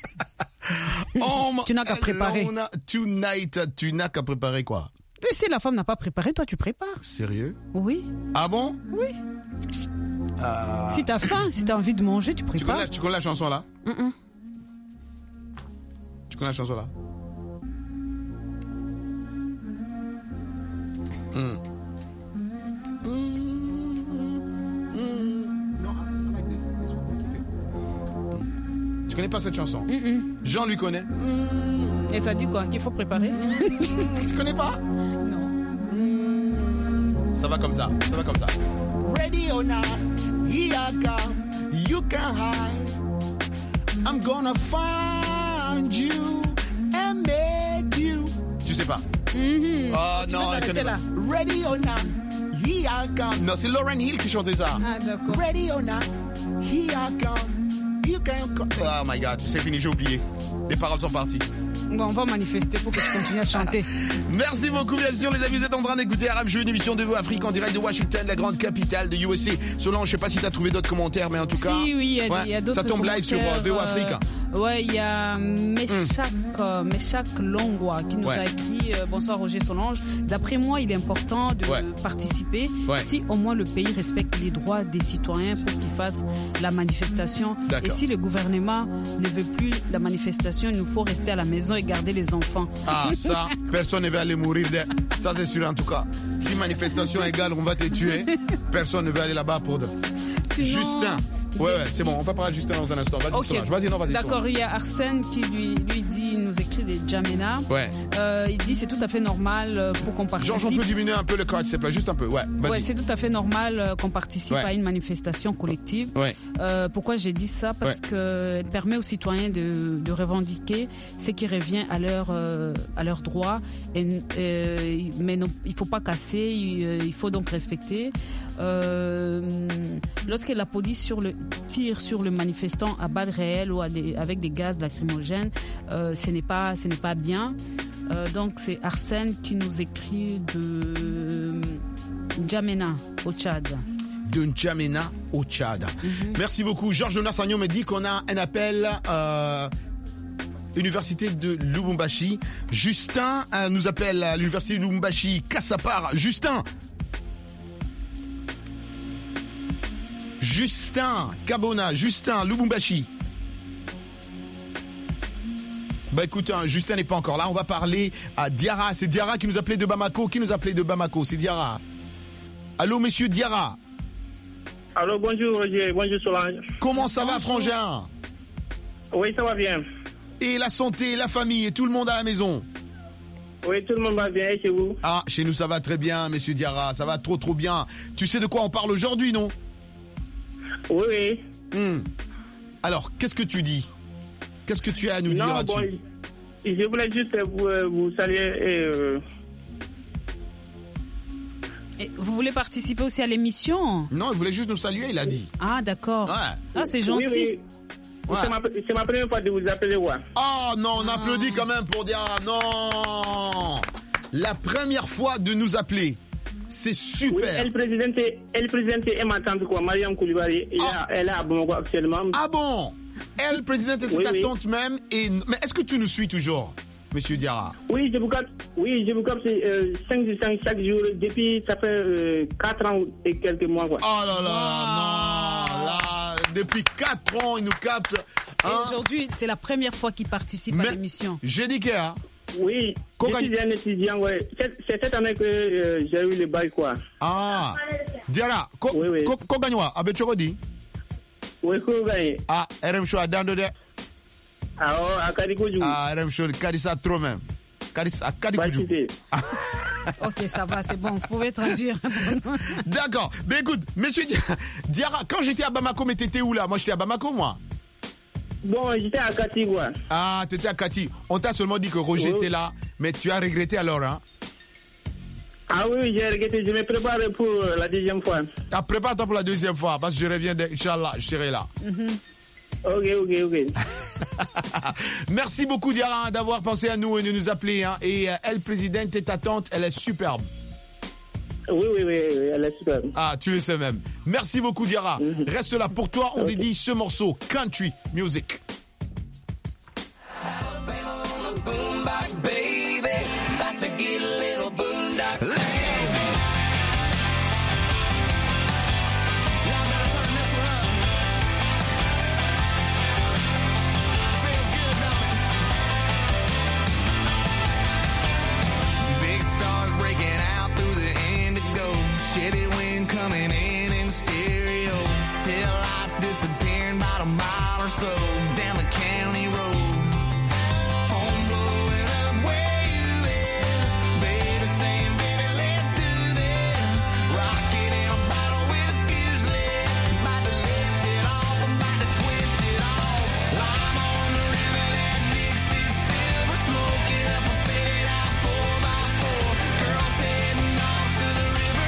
Home Tu n'as qu'à préparer. Alone Tonight, tu n'as qu'à préparer quoi? Et si la femme n'a pas préparé, toi tu prépares. Sérieux? Oui. Ah bon? Oui. Ah. Si t'as faim, si t'as envie de manger, tu Tu connais, prépares. la, tu connais la chanson là? Mm-mm. Tu connais la chanson là? Hmm. Tu connais pas cette chanson? Mm-mm. Jean lui connaît. Et ça dit quoi? Qu'il faut préparer? Tu connais pas? Non. Ça va comme ça, ça va comme ça. Ready or not, here I come. You can hide. I'm gonna find you and make you. Tu sais pas? Mm-hmm. Oh Tu non, veux elle connaît t'arrêter pas. Ready or not, here I come. Non, c'est Lauryn Hill qui chantait ça. Ah, d'accord. Ready or not, here I come. You can come. Oh my God, c'est fini, j'ai oublié. Les paroles sont parties. Bon, on va manifester pour que tu continues à chanter. Merci beaucoup, bien sûr, les amis. Vous êtes en train d'écouter R M Show, une émission de V O Afrique en direct de Washington, la grande capitale de U S A. Solange, je sais pas si tu as trouvé d'autres commentaires, mais en tout cas. Si, oui, il y a, ouais, il y a d'autres ça tombe live sur euh, V O Afrique. Euh, ouais, il y a Meshak, mm. euh, Meshak Longwa qui nous ouais. a écrit euh, bonsoir Roger Solange. D'après moi, il est important de ouais. participer ouais. si au moins le pays respecte les droits des citoyens pour qu'ils fassent la manifestation. Et si le gouvernement ne veut plus la manifestation, il nous faut rester à la maison et garder les enfants. Ah, ça, personne ne va aller mourir. Ça, c'est sûr en tout cas. Si manifestation égale, on va te tuer. Personne ne va aller là-bas pour de. Sinon... Justin. Ouais, ouais, c'est bon, on va parler de Justin dans un instant. Vas-y, okay. Solange. Vas-y, non, vas-y. D'accord, il y a Arsène qui lui, lui dit, il nous écrit des Jamena. Ouais. Euh, il dit c'est tout à fait normal pour qu'on participe. Georges, on peut diminuer un peu le code, s'il te plaît, juste un peu. Ouais, vas-y. Ouais, c'est tout à fait normal qu'on participe ouais. à une manifestation collective. Ouais. Euh, pourquoi j'ai dit ça? Parce ouais. qu'elle permet aux citoyens de, de revendiquer ce qui revient à leur, euh, à leurs droits. Et, euh, mais non, il faut pas casser, il, il faut donc respecter. Euh, lorsque la police sur le, tire sur le manifestant à balles réelles ou à des, avec des gaz lacrymogènes, euh, ce n'est pas, ce n'est pas bien. Euh, donc c'est Arsène qui nous écrit de N'Djamena au Tchad. De N'Djamena au Tchad. Mm-hmm. Merci beaucoup. Georges Jonas Agnon me dit qu'on a un appel. Euh, Université de Lubumbashi. Justin euh, nous appelle à l'Université de Lubumbashi. Kassapar. Justin. Justin, Kabona, Justin, Lubumbashi. Bah écoute, hein, Justin n'est pas encore là. On va parler à Diarra. C'est Diarra qui nous appelait de Bamako. Qui nous appelait de Bamako? C'est Diarra. Allô, monsieur Diarra. Allô, bonjour Roger. Bonjour Solange. Comment ça va, frangin? Oui, ça va bien. Et la santé, la famille et tout le monde à la maison? Oui, tout le monde va bien, et chez vous? Ah, chez nous ça va très bien, monsieur Diarra, ça va trop trop bien. Tu sais de quoi on parle aujourd'hui, non? Oui, oui. Hmm. Alors, qu'est-ce que tu dis? Qu'est-ce que tu as à nous non, dire bon, là-dessus? Je voulais juste vous, vous saluer et... Euh... Et vous voulez participer aussi à l'émission? Non, il voulait juste nous saluer, il a dit. Ah, d'accord. Ouais. Ah, c'est gentil. Oui, oui. Ouais. C'est, ma, c'est ma première fois de vous appeler, ouais. Oh non, on applaudit quand même pour dire non. La première fois de nous appeler. C'est super. Oui, elle présidente, elle présidente est ma tante, quoi, Mariam Koulibaly. Ah. Elle est à Bamako actuellement. Ah bon? Elle présidente, c'est oui, ta oui. tante même. Et... Mais est-ce que tu nous suis toujours, monsieur Diarra? Oui, je vous capte, oui, je vous capte euh, cinq sur cinq chaque jour. Depuis, ça fait euh, quatre ans et quelques mois, quoi. Oh là là, wow. non, là, depuis quatre ans, il nous capte. Hein? Et aujourd'hui, c'est la première fois qu'il participe Mais à l'émission. J'ai dit qu'il y a. Oui, Koga... je suis un étudiant, ouais. C'est, c'est cette année que euh, j'ai eu le bail, quoi. Ah, Diarra, ko, oui, oui. Ko gagnwa, abechorodi? Oui, ko gagne. Ah, R M Show a dando de. Ah, oh, à Kadikoujou. Ah, R M Show, Kadissa trop même. Kadissa, à Kadikoujou. Ok, ça va, c'est bon, vous pouvez traduire. D'accord, mais écoute, monsieur Diarra, quand j'étais à Bamako, mais t'étais où là? Moi, j'étais à Bamako, moi. Bon, j'étais à Kati, quoi. Ah, t'étais à Kati. On t'a seulement dit que Roger oui. était là, mais tu as regretté alors, hein? Ah oui, j'ai regretté. Je me prépare pour la deuxième fois. Ah, prépare-toi pour la deuxième fois, parce que je reviens, de... Inch'Allah, je serai là. Mm-hmm. Ok, ok, ok. Merci beaucoup, Diarra, d'avoir pensé à nous et de nous appeler. Hein. Et euh, elle, présidente, et ta tante, elle est superbe. Oui, oui, oui, oui, elle est superbe. Ah, tu le sais même. Merci beaucoup, Diarra. Mm-hmm. Reste là. Pour toi, on okay. dédie ce morceau, Country Music. Steady wind coming in in stereo. Tail lights disappearing about a mile or so down the county road. Phone blowing up where you is. Baby saying, baby, let's do this. Rocket in a bottle with a fuse lit. About to lift it off, I'm about to twist it off. Lime on the river, that Dixie silver. Smoke it up, I fit it out four by four. Girls heading off to the river.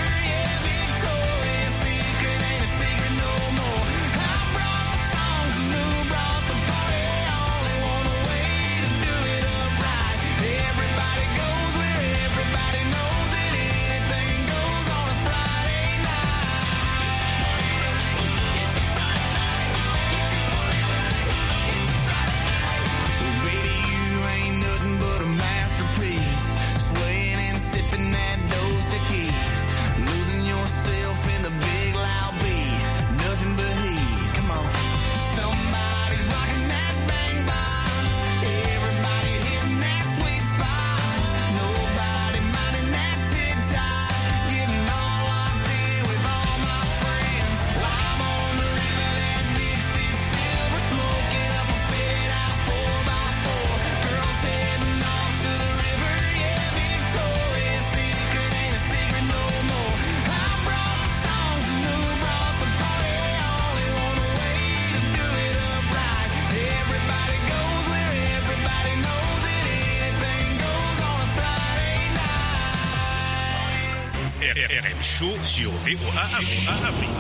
R M Show sur V O A Afrique.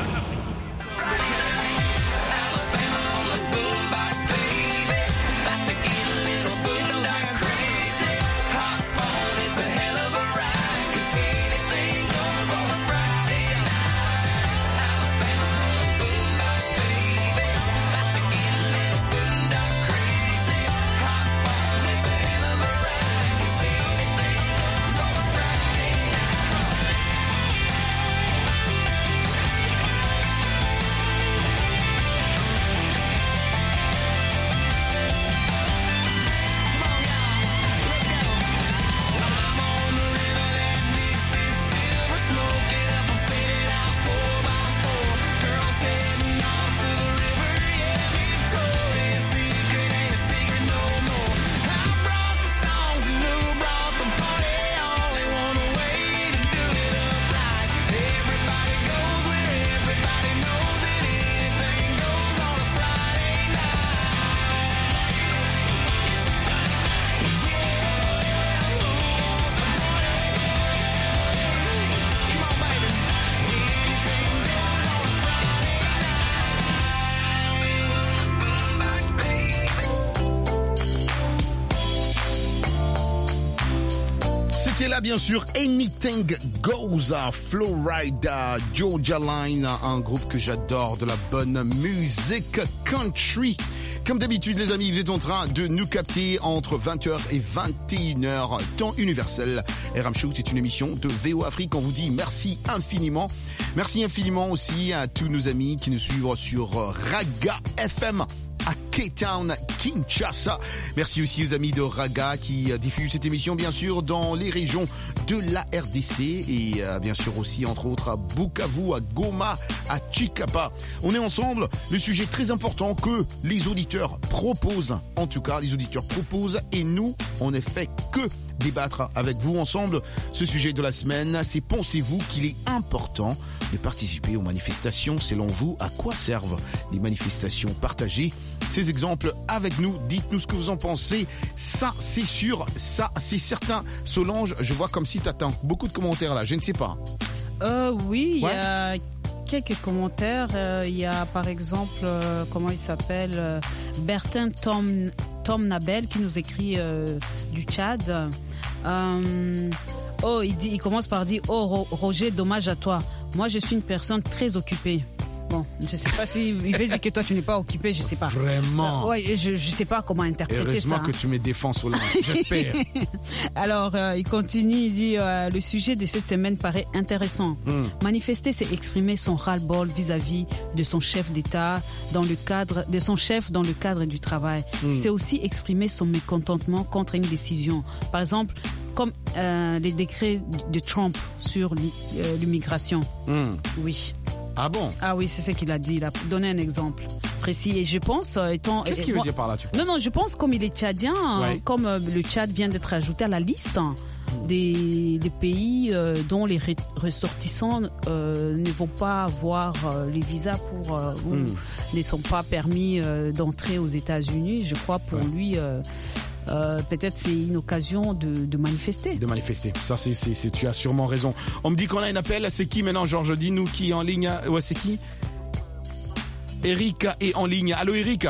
là, bien sûr, Anything Goes, Florida Georgia Line, un groupe que j'adore, de la bonne musique country. Comme d'habitude, les amis, vous êtes en train de nous capter entre vingt heures et vingt et une heures, temps universel. R M Show, c'est une émission de V O Afrique. On vous dit merci infiniment. Merci infiniment aussi à tous nos amis qui nous suivent sur Raga F M à Cape Town, Kinshasa. Merci aussi aux amis de Raga qui diffusent cette émission, bien sûr, dans les régions de la R D C et euh, bien sûr aussi, entre autres, à Bukavu, à Goma, à Chikapa. On est ensemble. Le sujet très important que les auditeurs proposent, en tout cas, les auditeurs proposent et nous, on ne fait que débattre avec vous ensemble. Ce sujet de la semaine, c'est pensez-vous qu'il est important de participer aux manifestations? Selon vous, à quoi servent les manifestations? Partagez ces exemples avec nous. Dites-nous ce que vous en pensez. Ça, c'est sûr. Ça, c'est certain. Solange, je vois comme si tu attends beaucoup de commentaires là. Je ne sais pas. Euh, oui, il ouais. y a quelques commentaires. Il euh, y a par exemple, euh, comment il s'appelle euh, Bertin Tom, Tom Nabel qui nous écrit euh, du Tchad. Euh, oh, il, dit, il commence par dire « Oh, Ro- Roger, dommage à toi. Moi, je suis une personne très occupée. » Bon, je sais pas si il veut dire que toi tu n'es pas occupé, je sais pas. Vraiment. Euh, ouais, je je sais pas comment interpréter heureusement ça. Heureusement que tu me défends, Solange, j'espère. Alors, euh, il continue, il dit euh, le sujet de cette semaine paraît intéressant. Mm. Manifester, c'est exprimer son ras-le-bol vis-à-vis de son chef d'État dans le cadre de son chef dans le cadre du travail. Mm. C'est aussi exprimer son mécontentement contre une décision. Par exemple, comme euh, les décrets de Trump sur l'immigration. Mm. Oui. Ah bon? Ah oui, c'est ce qu'il a dit. Il a donné un exemple précis. Et je pense, euh, étant... Qu'est-ce qu'il veut dire par là, tu penses? Non, non, je pense comme il est tchadien, ouais. euh, comme euh, le Tchad vient d'être ajouté à la liste hein, mmh. des, des pays euh, dont les ré- ressortissants euh, ne vont pas avoir euh, les visas pour... Euh, ou mmh. ne sont pas permis euh, d'entrer aux États-Unis. Je crois pour ouais. lui... Euh, Euh, peut-être c'est une occasion de, de manifester. De manifester. Ça, c'est, c'est, c'est, tu as sûrement raison. On me dit qu'on a un appel. C'est qui maintenant, Georges? Dis-nous qui est en ligne. Ouais, c'est qui? Eric est en ligne. Allô, Eric?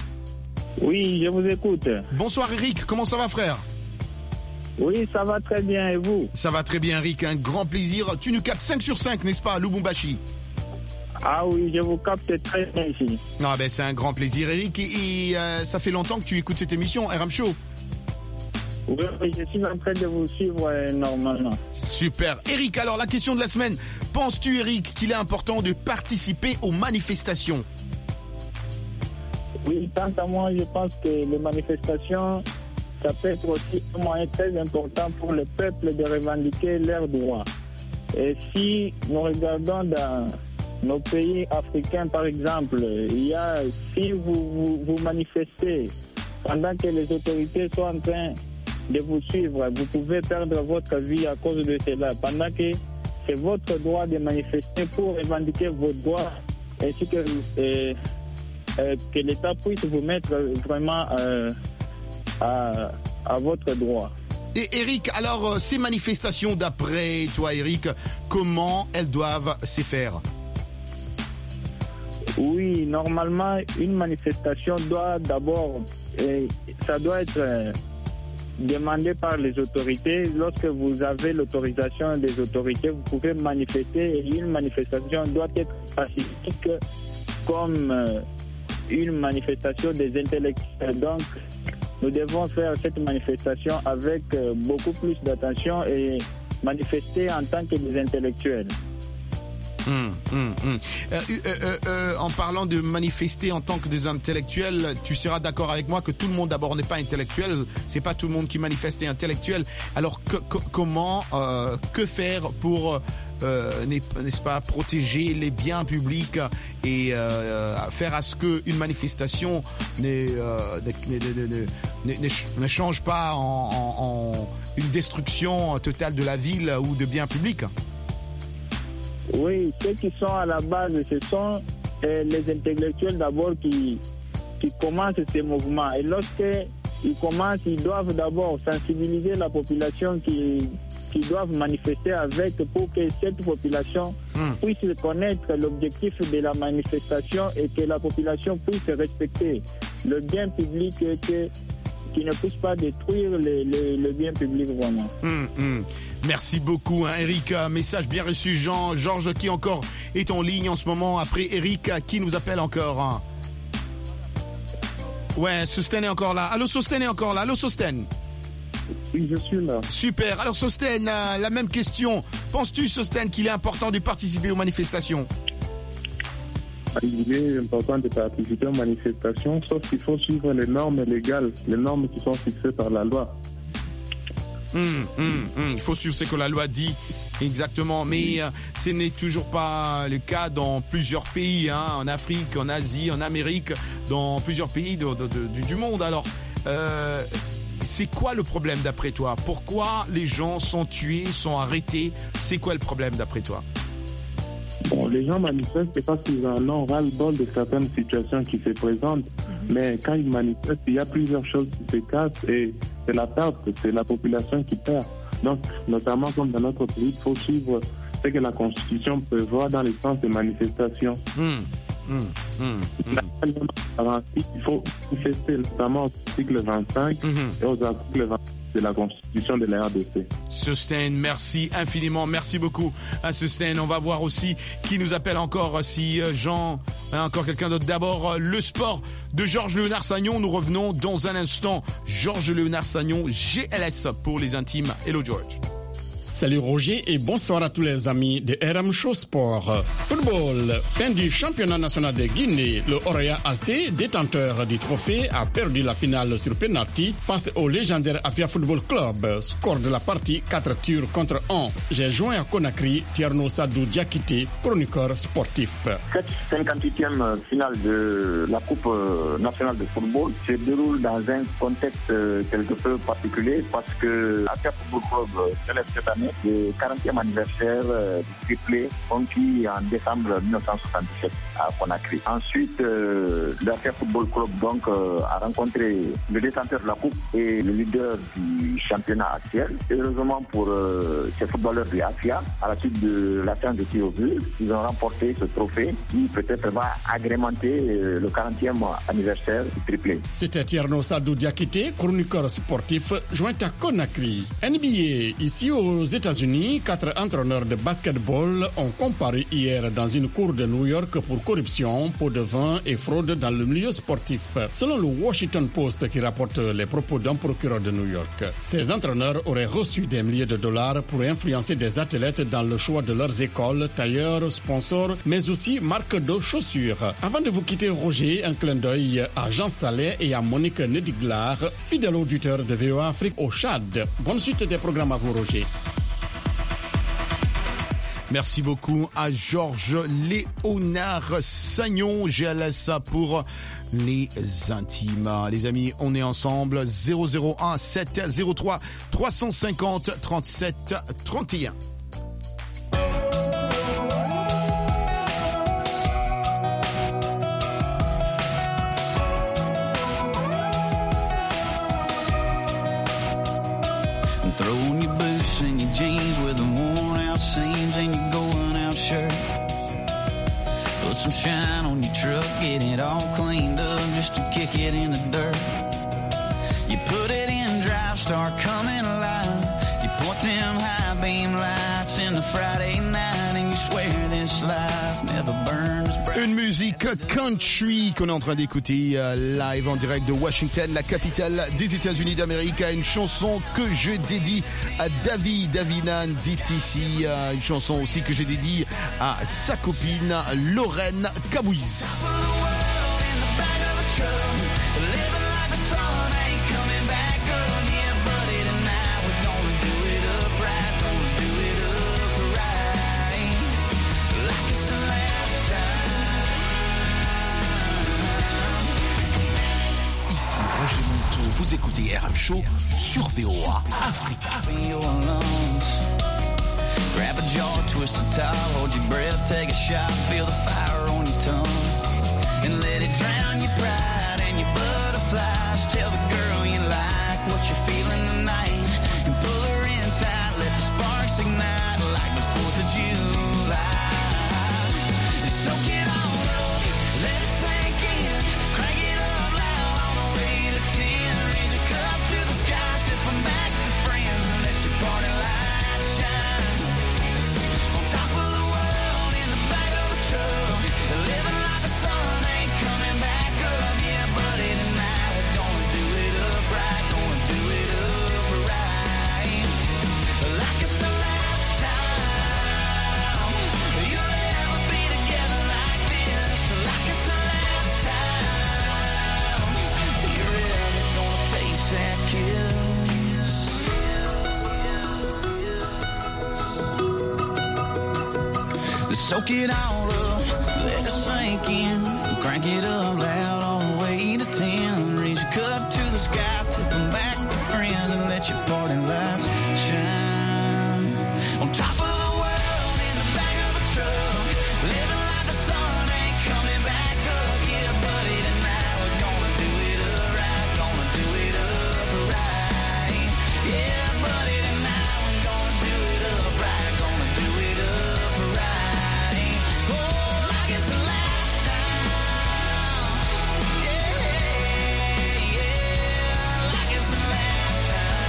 Oui, je vous écoute. Bonsoir, Eric. Comment ça va, frère? Oui, ça va très bien. Et vous? Ça va très bien, Eric. Un grand plaisir. Tu nous captes cinq sur cinq, n'est-ce pas, à Lubumbashi? Ah oui, je vous capte très bien ici. Ah ben, c'est un grand plaisir, Eric. Et, et euh, ça fait longtemps que tu écoutes cette émission, R M Show? Oui, je suis en train de vous suivre euh, normalement. Super. Eric, alors la question de la semaine. Penses-tu, Eric, qu'il est important de participer aux manifestations? Oui, tant à moi, je pense que les manifestations, ça peut être aussi un moyen très important pour le peuple de revendiquer leurs droits. Et si nous regardons dans nos pays africains, par exemple, il y a, si vous, vous, vous manifestez pendant que les autorités sont en train de vous suivre, vous pouvez perdre votre vie à cause de cela. Pendant que c'est votre droit de manifester pour revendiquer vos droits, ainsi que, euh, euh, que l'État puisse vous mettre vraiment euh, à, à votre droit. Et Eric, alors ces manifestations, d'après toi, Eric, comment elles doivent se faire? Oui, normalement, une manifestation doit d'abord, euh, ça doit être euh, demandé par les autorités. Lorsque vous avez l'autorisation des autorités, vous pouvez manifester. Et une manifestation doit être pacifique comme euh, une manifestation des intellectuels. Donc, nous devons faire cette manifestation avec euh, beaucoup plus d'attention et manifester en tant que des intellectuels. Mmh, mmh, mmh. Euh, euh, euh, en parlant de manifester en tant que des intellectuels, tu seras d'accord avec moi que tout le monde d'abord n'est pas intellectuel, c'est pas tout le monde qui manifeste est intellectuel. Alors que, que, comment, euh, que faire pour, euh, n'est-ce pas, protéger les biens publics et euh, faire à ce qu'une manifestation ne, euh, ne, ne, ne, ne, ne change pas en, en, en une destruction totale de la ville ou de biens publics? Oui, ceux qui sont à la base, ce sont euh, les intellectuels d'abord qui, qui commencent ces mouvements. Et lorsqu'ils commencent, ils doivent d'abord sensibiliser la population qui, qui doivent manifester avec pour que cette population mmh. puisse connaître l'objectif de la manifestation et que la population puisse respecter le bien public et que qui ne puisse pas détruire le, le, le bien public vraiment. Mmh, mmh. Merci beaucoup, hein, Eric. Message bien reçu, Jean. Georges qui encore est en ligne en ce moment. Après Eric, qui nous appelle encore, hein. Ouais, Sosten est encore là. Allô, Sosten est encore là. Allô, Sosten. Oui, je suis là. Super. Alors, Sosten, euh, la même question. Penses-tu, Sosten, qu'il est important de participer aux manifestations? Il est important de participer aux manifestations, sauf qu'il faut suivre les normes légales, les normes qui sont fixées par la loi. Hum, hum, hum. Il faut suivre ce que la loi dit. Exactement, mais euh, ce n'est toujours pas le cas dans plusieurs pays, hein, en Afrique, en Asie, en Amérique, dans plusieurs pays de, de, de, du monde. Alors, euh, c'est quoi le problème d'après toi? Pourquoi les gens sont tués, sont arrêtés? C'est quoi le problème d'après toi? Bon, les gens manifestent, c'est parce qu'ils en ont ras-le-bol de certaines situations qui se présentent. Mm-hmm. Mais quand ils manifestent, il y a plusieurs choses qui se cassent et c'est la perte, c'est la population qui perd. Donc, notamment comme dans notre pays, il faut suivre ce que la Constitution prévoit dans les sens de manifestation. Mmh, mmh, mmh, mmh. Il faut manifester notamment aux articles vingt-cinq mmh. et aux articles vingt de la Constitution de la R D C. Sosten, merci infiniment, merci beaucoup à Sosten. On va voir aussi qui nous appelle encore, si Jean, hein, encore quelqu'un d'autre. D'abord, le sport de Georges Léonard Sagnon. Nous revenons dans un instant. Georges Léonard Sagnon, G L S pour les intimes. Hello George. Salut Roger et bonsoir à tous les amis de R M Show Sport. Football, fin du championnat national de Guinée. Le Orea A C, détenteur du trophée, a perdu la finale sur penalty face au légendaire Afia Football Club. Score de la partie, quatre tirs contre un. J'ai joint à Conakry Tierno Sadou Diakité, chroniqueur sportif. Cette cinquante-huitième finale de la Coupe nationale de football se déroule dans un contexte quelque peu particulier parce que Afia Football Club célèbre cette année le quarantième anniversaire euh, du triplé conquis en décembre mille neuf cent soixante-dix-sept à Conakry. Ensuite, euh, l'Afia Football Club donc, euh, a rencontré le détenteur de la Coupe et le leader du championnat actuel. Heureusement pour euh, ces footballeurs de l'Afia, à la suite de la séance de tir au but, ils ont remporté ce trophée qui peut-être va agrémenter euh, le quarantième anniversaire du triplé. C'était Tierno Sadou Diakité, chroniqueur sportif, joint à Conakry. N B A, ici aux États-Unis, quatre entraîneurs de basketball ont comparu hier dans une cour de New York pour corruption, pot de vin et fraude dans le milieu sportif. Selon le Washington Post qui rapporte les propos d'un procureur de New York, ces entraîneurs auraient reçu des milliers de dollars pour influencer des athlètes dans le choix de leurs écoles, tailleurs, sponsors, mais aussi marques de chaussures. Avant de vous quitter, Roger, un clin d'œil à Jean Salé et à Monique Nediglar, fidèle auditeur de V O A Afrique au Tchad. Bonne suite des programmes à vous, Roger. Merci beaucoup à Georges Léonard Sagnon, G L S pour les intimes. Les amis, on est ensemble. zéro zéro un sept zéro trois trois cent cinquante trente-sept trente et un. Throwing your boots and your jeans with the worn out seams and your going out shirt. Put some shine on your truck, get it all cleaned up just to kick it in the dirt. You put it in drive, start coming alive. You point them high beam lights in the Friday night and you swear this life never burns bright. Une musique country qu'on est en train d'écouter euh, live en direct de Washington, la capitale des États-Unis d'Amérique. Une chanson que je dédie à David Davinan dit ici, euh, une chanson aussi que je dédie à sa copine Lorraine Cabouiz. Vous écoutez R M Show sur V O A Afrique. Grab a jar, twist the towel, hold your breath, take a shot, feel the fire on your tongue, and let it drown your pride and your butterflies. Tell the girl you like what you're feeling tonight, and pull her in tight, let the sparks ignite like the fourth of July. And soak it all up, let it sink in, crank it up loud on the way to ten. Raise your cup to the sky, tip them back to friends, and let your party lights soak it all up, let it sink in, crank it up loud all the way to ten. Raise your cup to the sky, tip them back to friends, and let your party lights shine. On top of the world, in the back of a truck, living like the sun ain't coming back up. Yeah, buddy, tonight we're gonna do it up right, gonna do it up right. Yeah, buddy, tonight we're gonna do it up right, gonna do it up right. Oh, like it's the last time. Yeah, yeah, like it's the last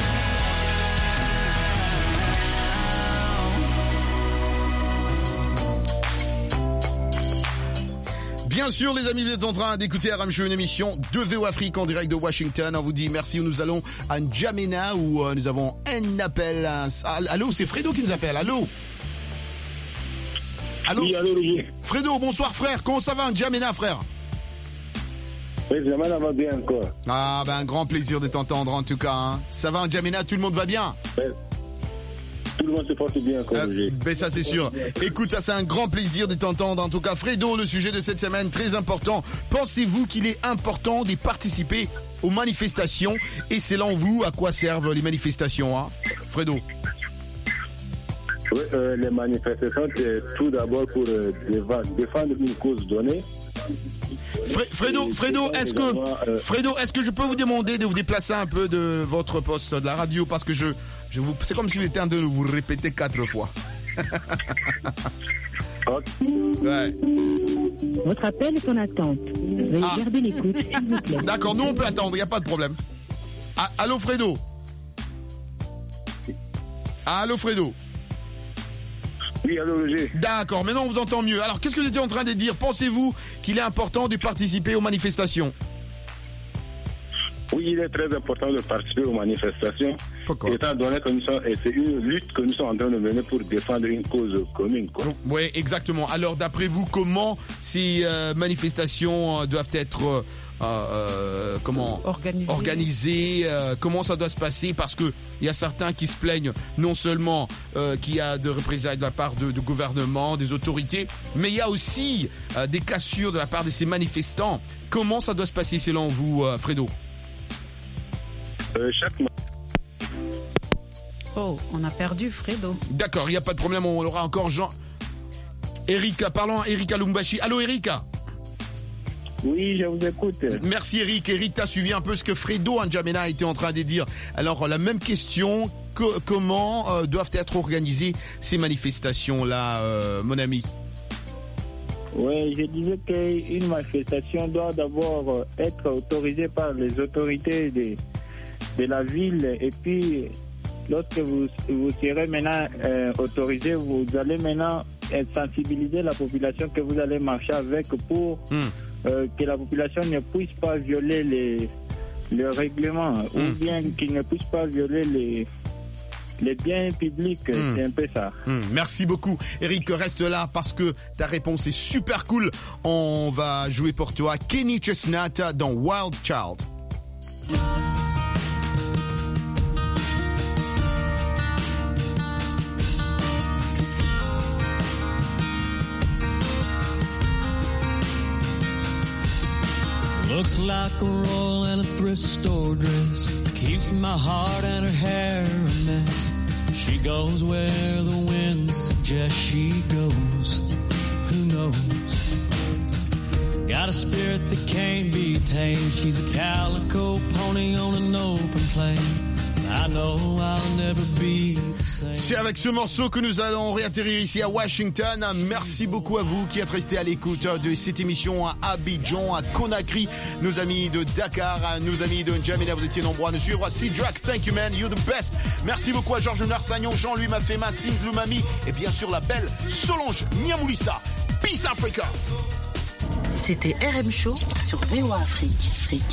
Bien sûr, les amis, vous êtes en train d'écouter R M Show, une émission de V O Afrique en direct de Washington. On vous dit merci. Nous allons à N'Djamena où euh, nous avons un appel. Un... Allô, c'est Fredo qui nous appelle. Allô. Allô. Oui, allô, Roger. Fredo, bonsoir frère. Comment ça va, N'Djamena, frère? Oui, N'Djamena va bien encore. Ah, ben un grand plaisir de t'entendre en tout cas. Hein. Ça va, N'Djamena, tout le monde va bien? Oui. Tout le monde se porte bien encore, Roger. Euh, ben ça c'est sûr. Écoute, ça c'est un grand plaisir de t'entendre. En tout cas, Fredo, le sujet de cette semaine, très important. Pensez-vous qu'il est important de participer aux manifestations? Et selon vous, à quoi servent les manifestations, hein, Fredo? Oui, euh, les manifestations, c'est tout d'abord pour euh, défendre une cause donnée. Fredo, Fredo, est-ce que, Fredo, est-ce que je peux vous demander de vous déplacer un peu de votre poste de la radio parce que je, je vous, c'est comme si j'étais en train de vous répéter quatre fois. Ouais. Votre appel est en attente. Veuillez ah. garder l'écoute, s'il vous plaît. D'accord, nous on peut attendre, il n'y a pas de problème. Ah, allô Fredo. Ah, allô Fredo. Oui, allô, Roger. D'accord, maintenant on vous entend mieux. Alors, qu'est-ce que vous étiez en train de dire? Pensez-vous qu'il est important de participer aux manifestations? Oui, il est très important de participer aux manifestations. Pourquoi? Étant donné que nous sommes, et c'est une lutte que nous sommes en train de mener pour défendre une cause commune, quoi. Oui, exactement. Alors, d'après vous, comment ces euh, manifestations euh, doivent être euh, euh, comment organisées, organisées euh, comment ça doit se passer? Parce que il y a certains qui se plaignent non seulement euh, qu'il y a de représailles de la part de, de gouvernement, des autorités, mais il y a aussi euh, des cassures de la part de ces manifestants. Comment ça doit se passer selon vous, euh, Fredo? Euh, chaque Oh, on a perdu Fredo. D'accord, il n'y a pas de problème, on aura encore Jean. Erika, parlons à Erika Lumbashi. Allô Erika? Oui, je vous écoute. Merci Eric. Eric, t'as suivi un peu ce que Fredo N'Djamena était en train de dire. Alors, la même question, que, comment euh, doivent être organisées ces manifestations-là, euh, mon ami? Oui, je disais qu'une manifestation doit d'abord être autorisée par les autorités de, de la ville et puis lorsque vous, vous serez maintenant euh, autorisé, vous allez maintenant sensibiliser la population que vous allez marcher avec pour mm. euh, que la population ne puisse pas violer les, les règlements mm. ou bien qu'il ne puisse pas violer les, les biens publics. Mm. C'est un peu ça. Mm. Merci beaucoup. Eric, reste là parce que ta réponse est super cool. On va jouer pour toi Kenny Chestnut dans Wild Child. Looks like a roll in a thrift store dress. Keeps my heart and her hair a mess. She goes where the wind suggests she goes. Who knows? Got a spirit that can't be tamed. She's a calico pony on an open plain. I know I'll never be the same. C'est avec ce morceau que nous allons réatterrir ici à Washington. Merci beaucoup à vous qui êtes restés à l'écoute de cette émission à Abidjan, à Conakry, nos amis de Dakar, nos amis de N'Djamena, vous étiez nombreux à nous suivre. C-Drac, thank you man, you're the best. Merci beaucoup à Georges Narsagnon, Jean-Louis Mafema, Simple Mami et bien sûr la belle Solange Niamoulissa. Peace Africa. C'était R M Show sur V O A Afrique.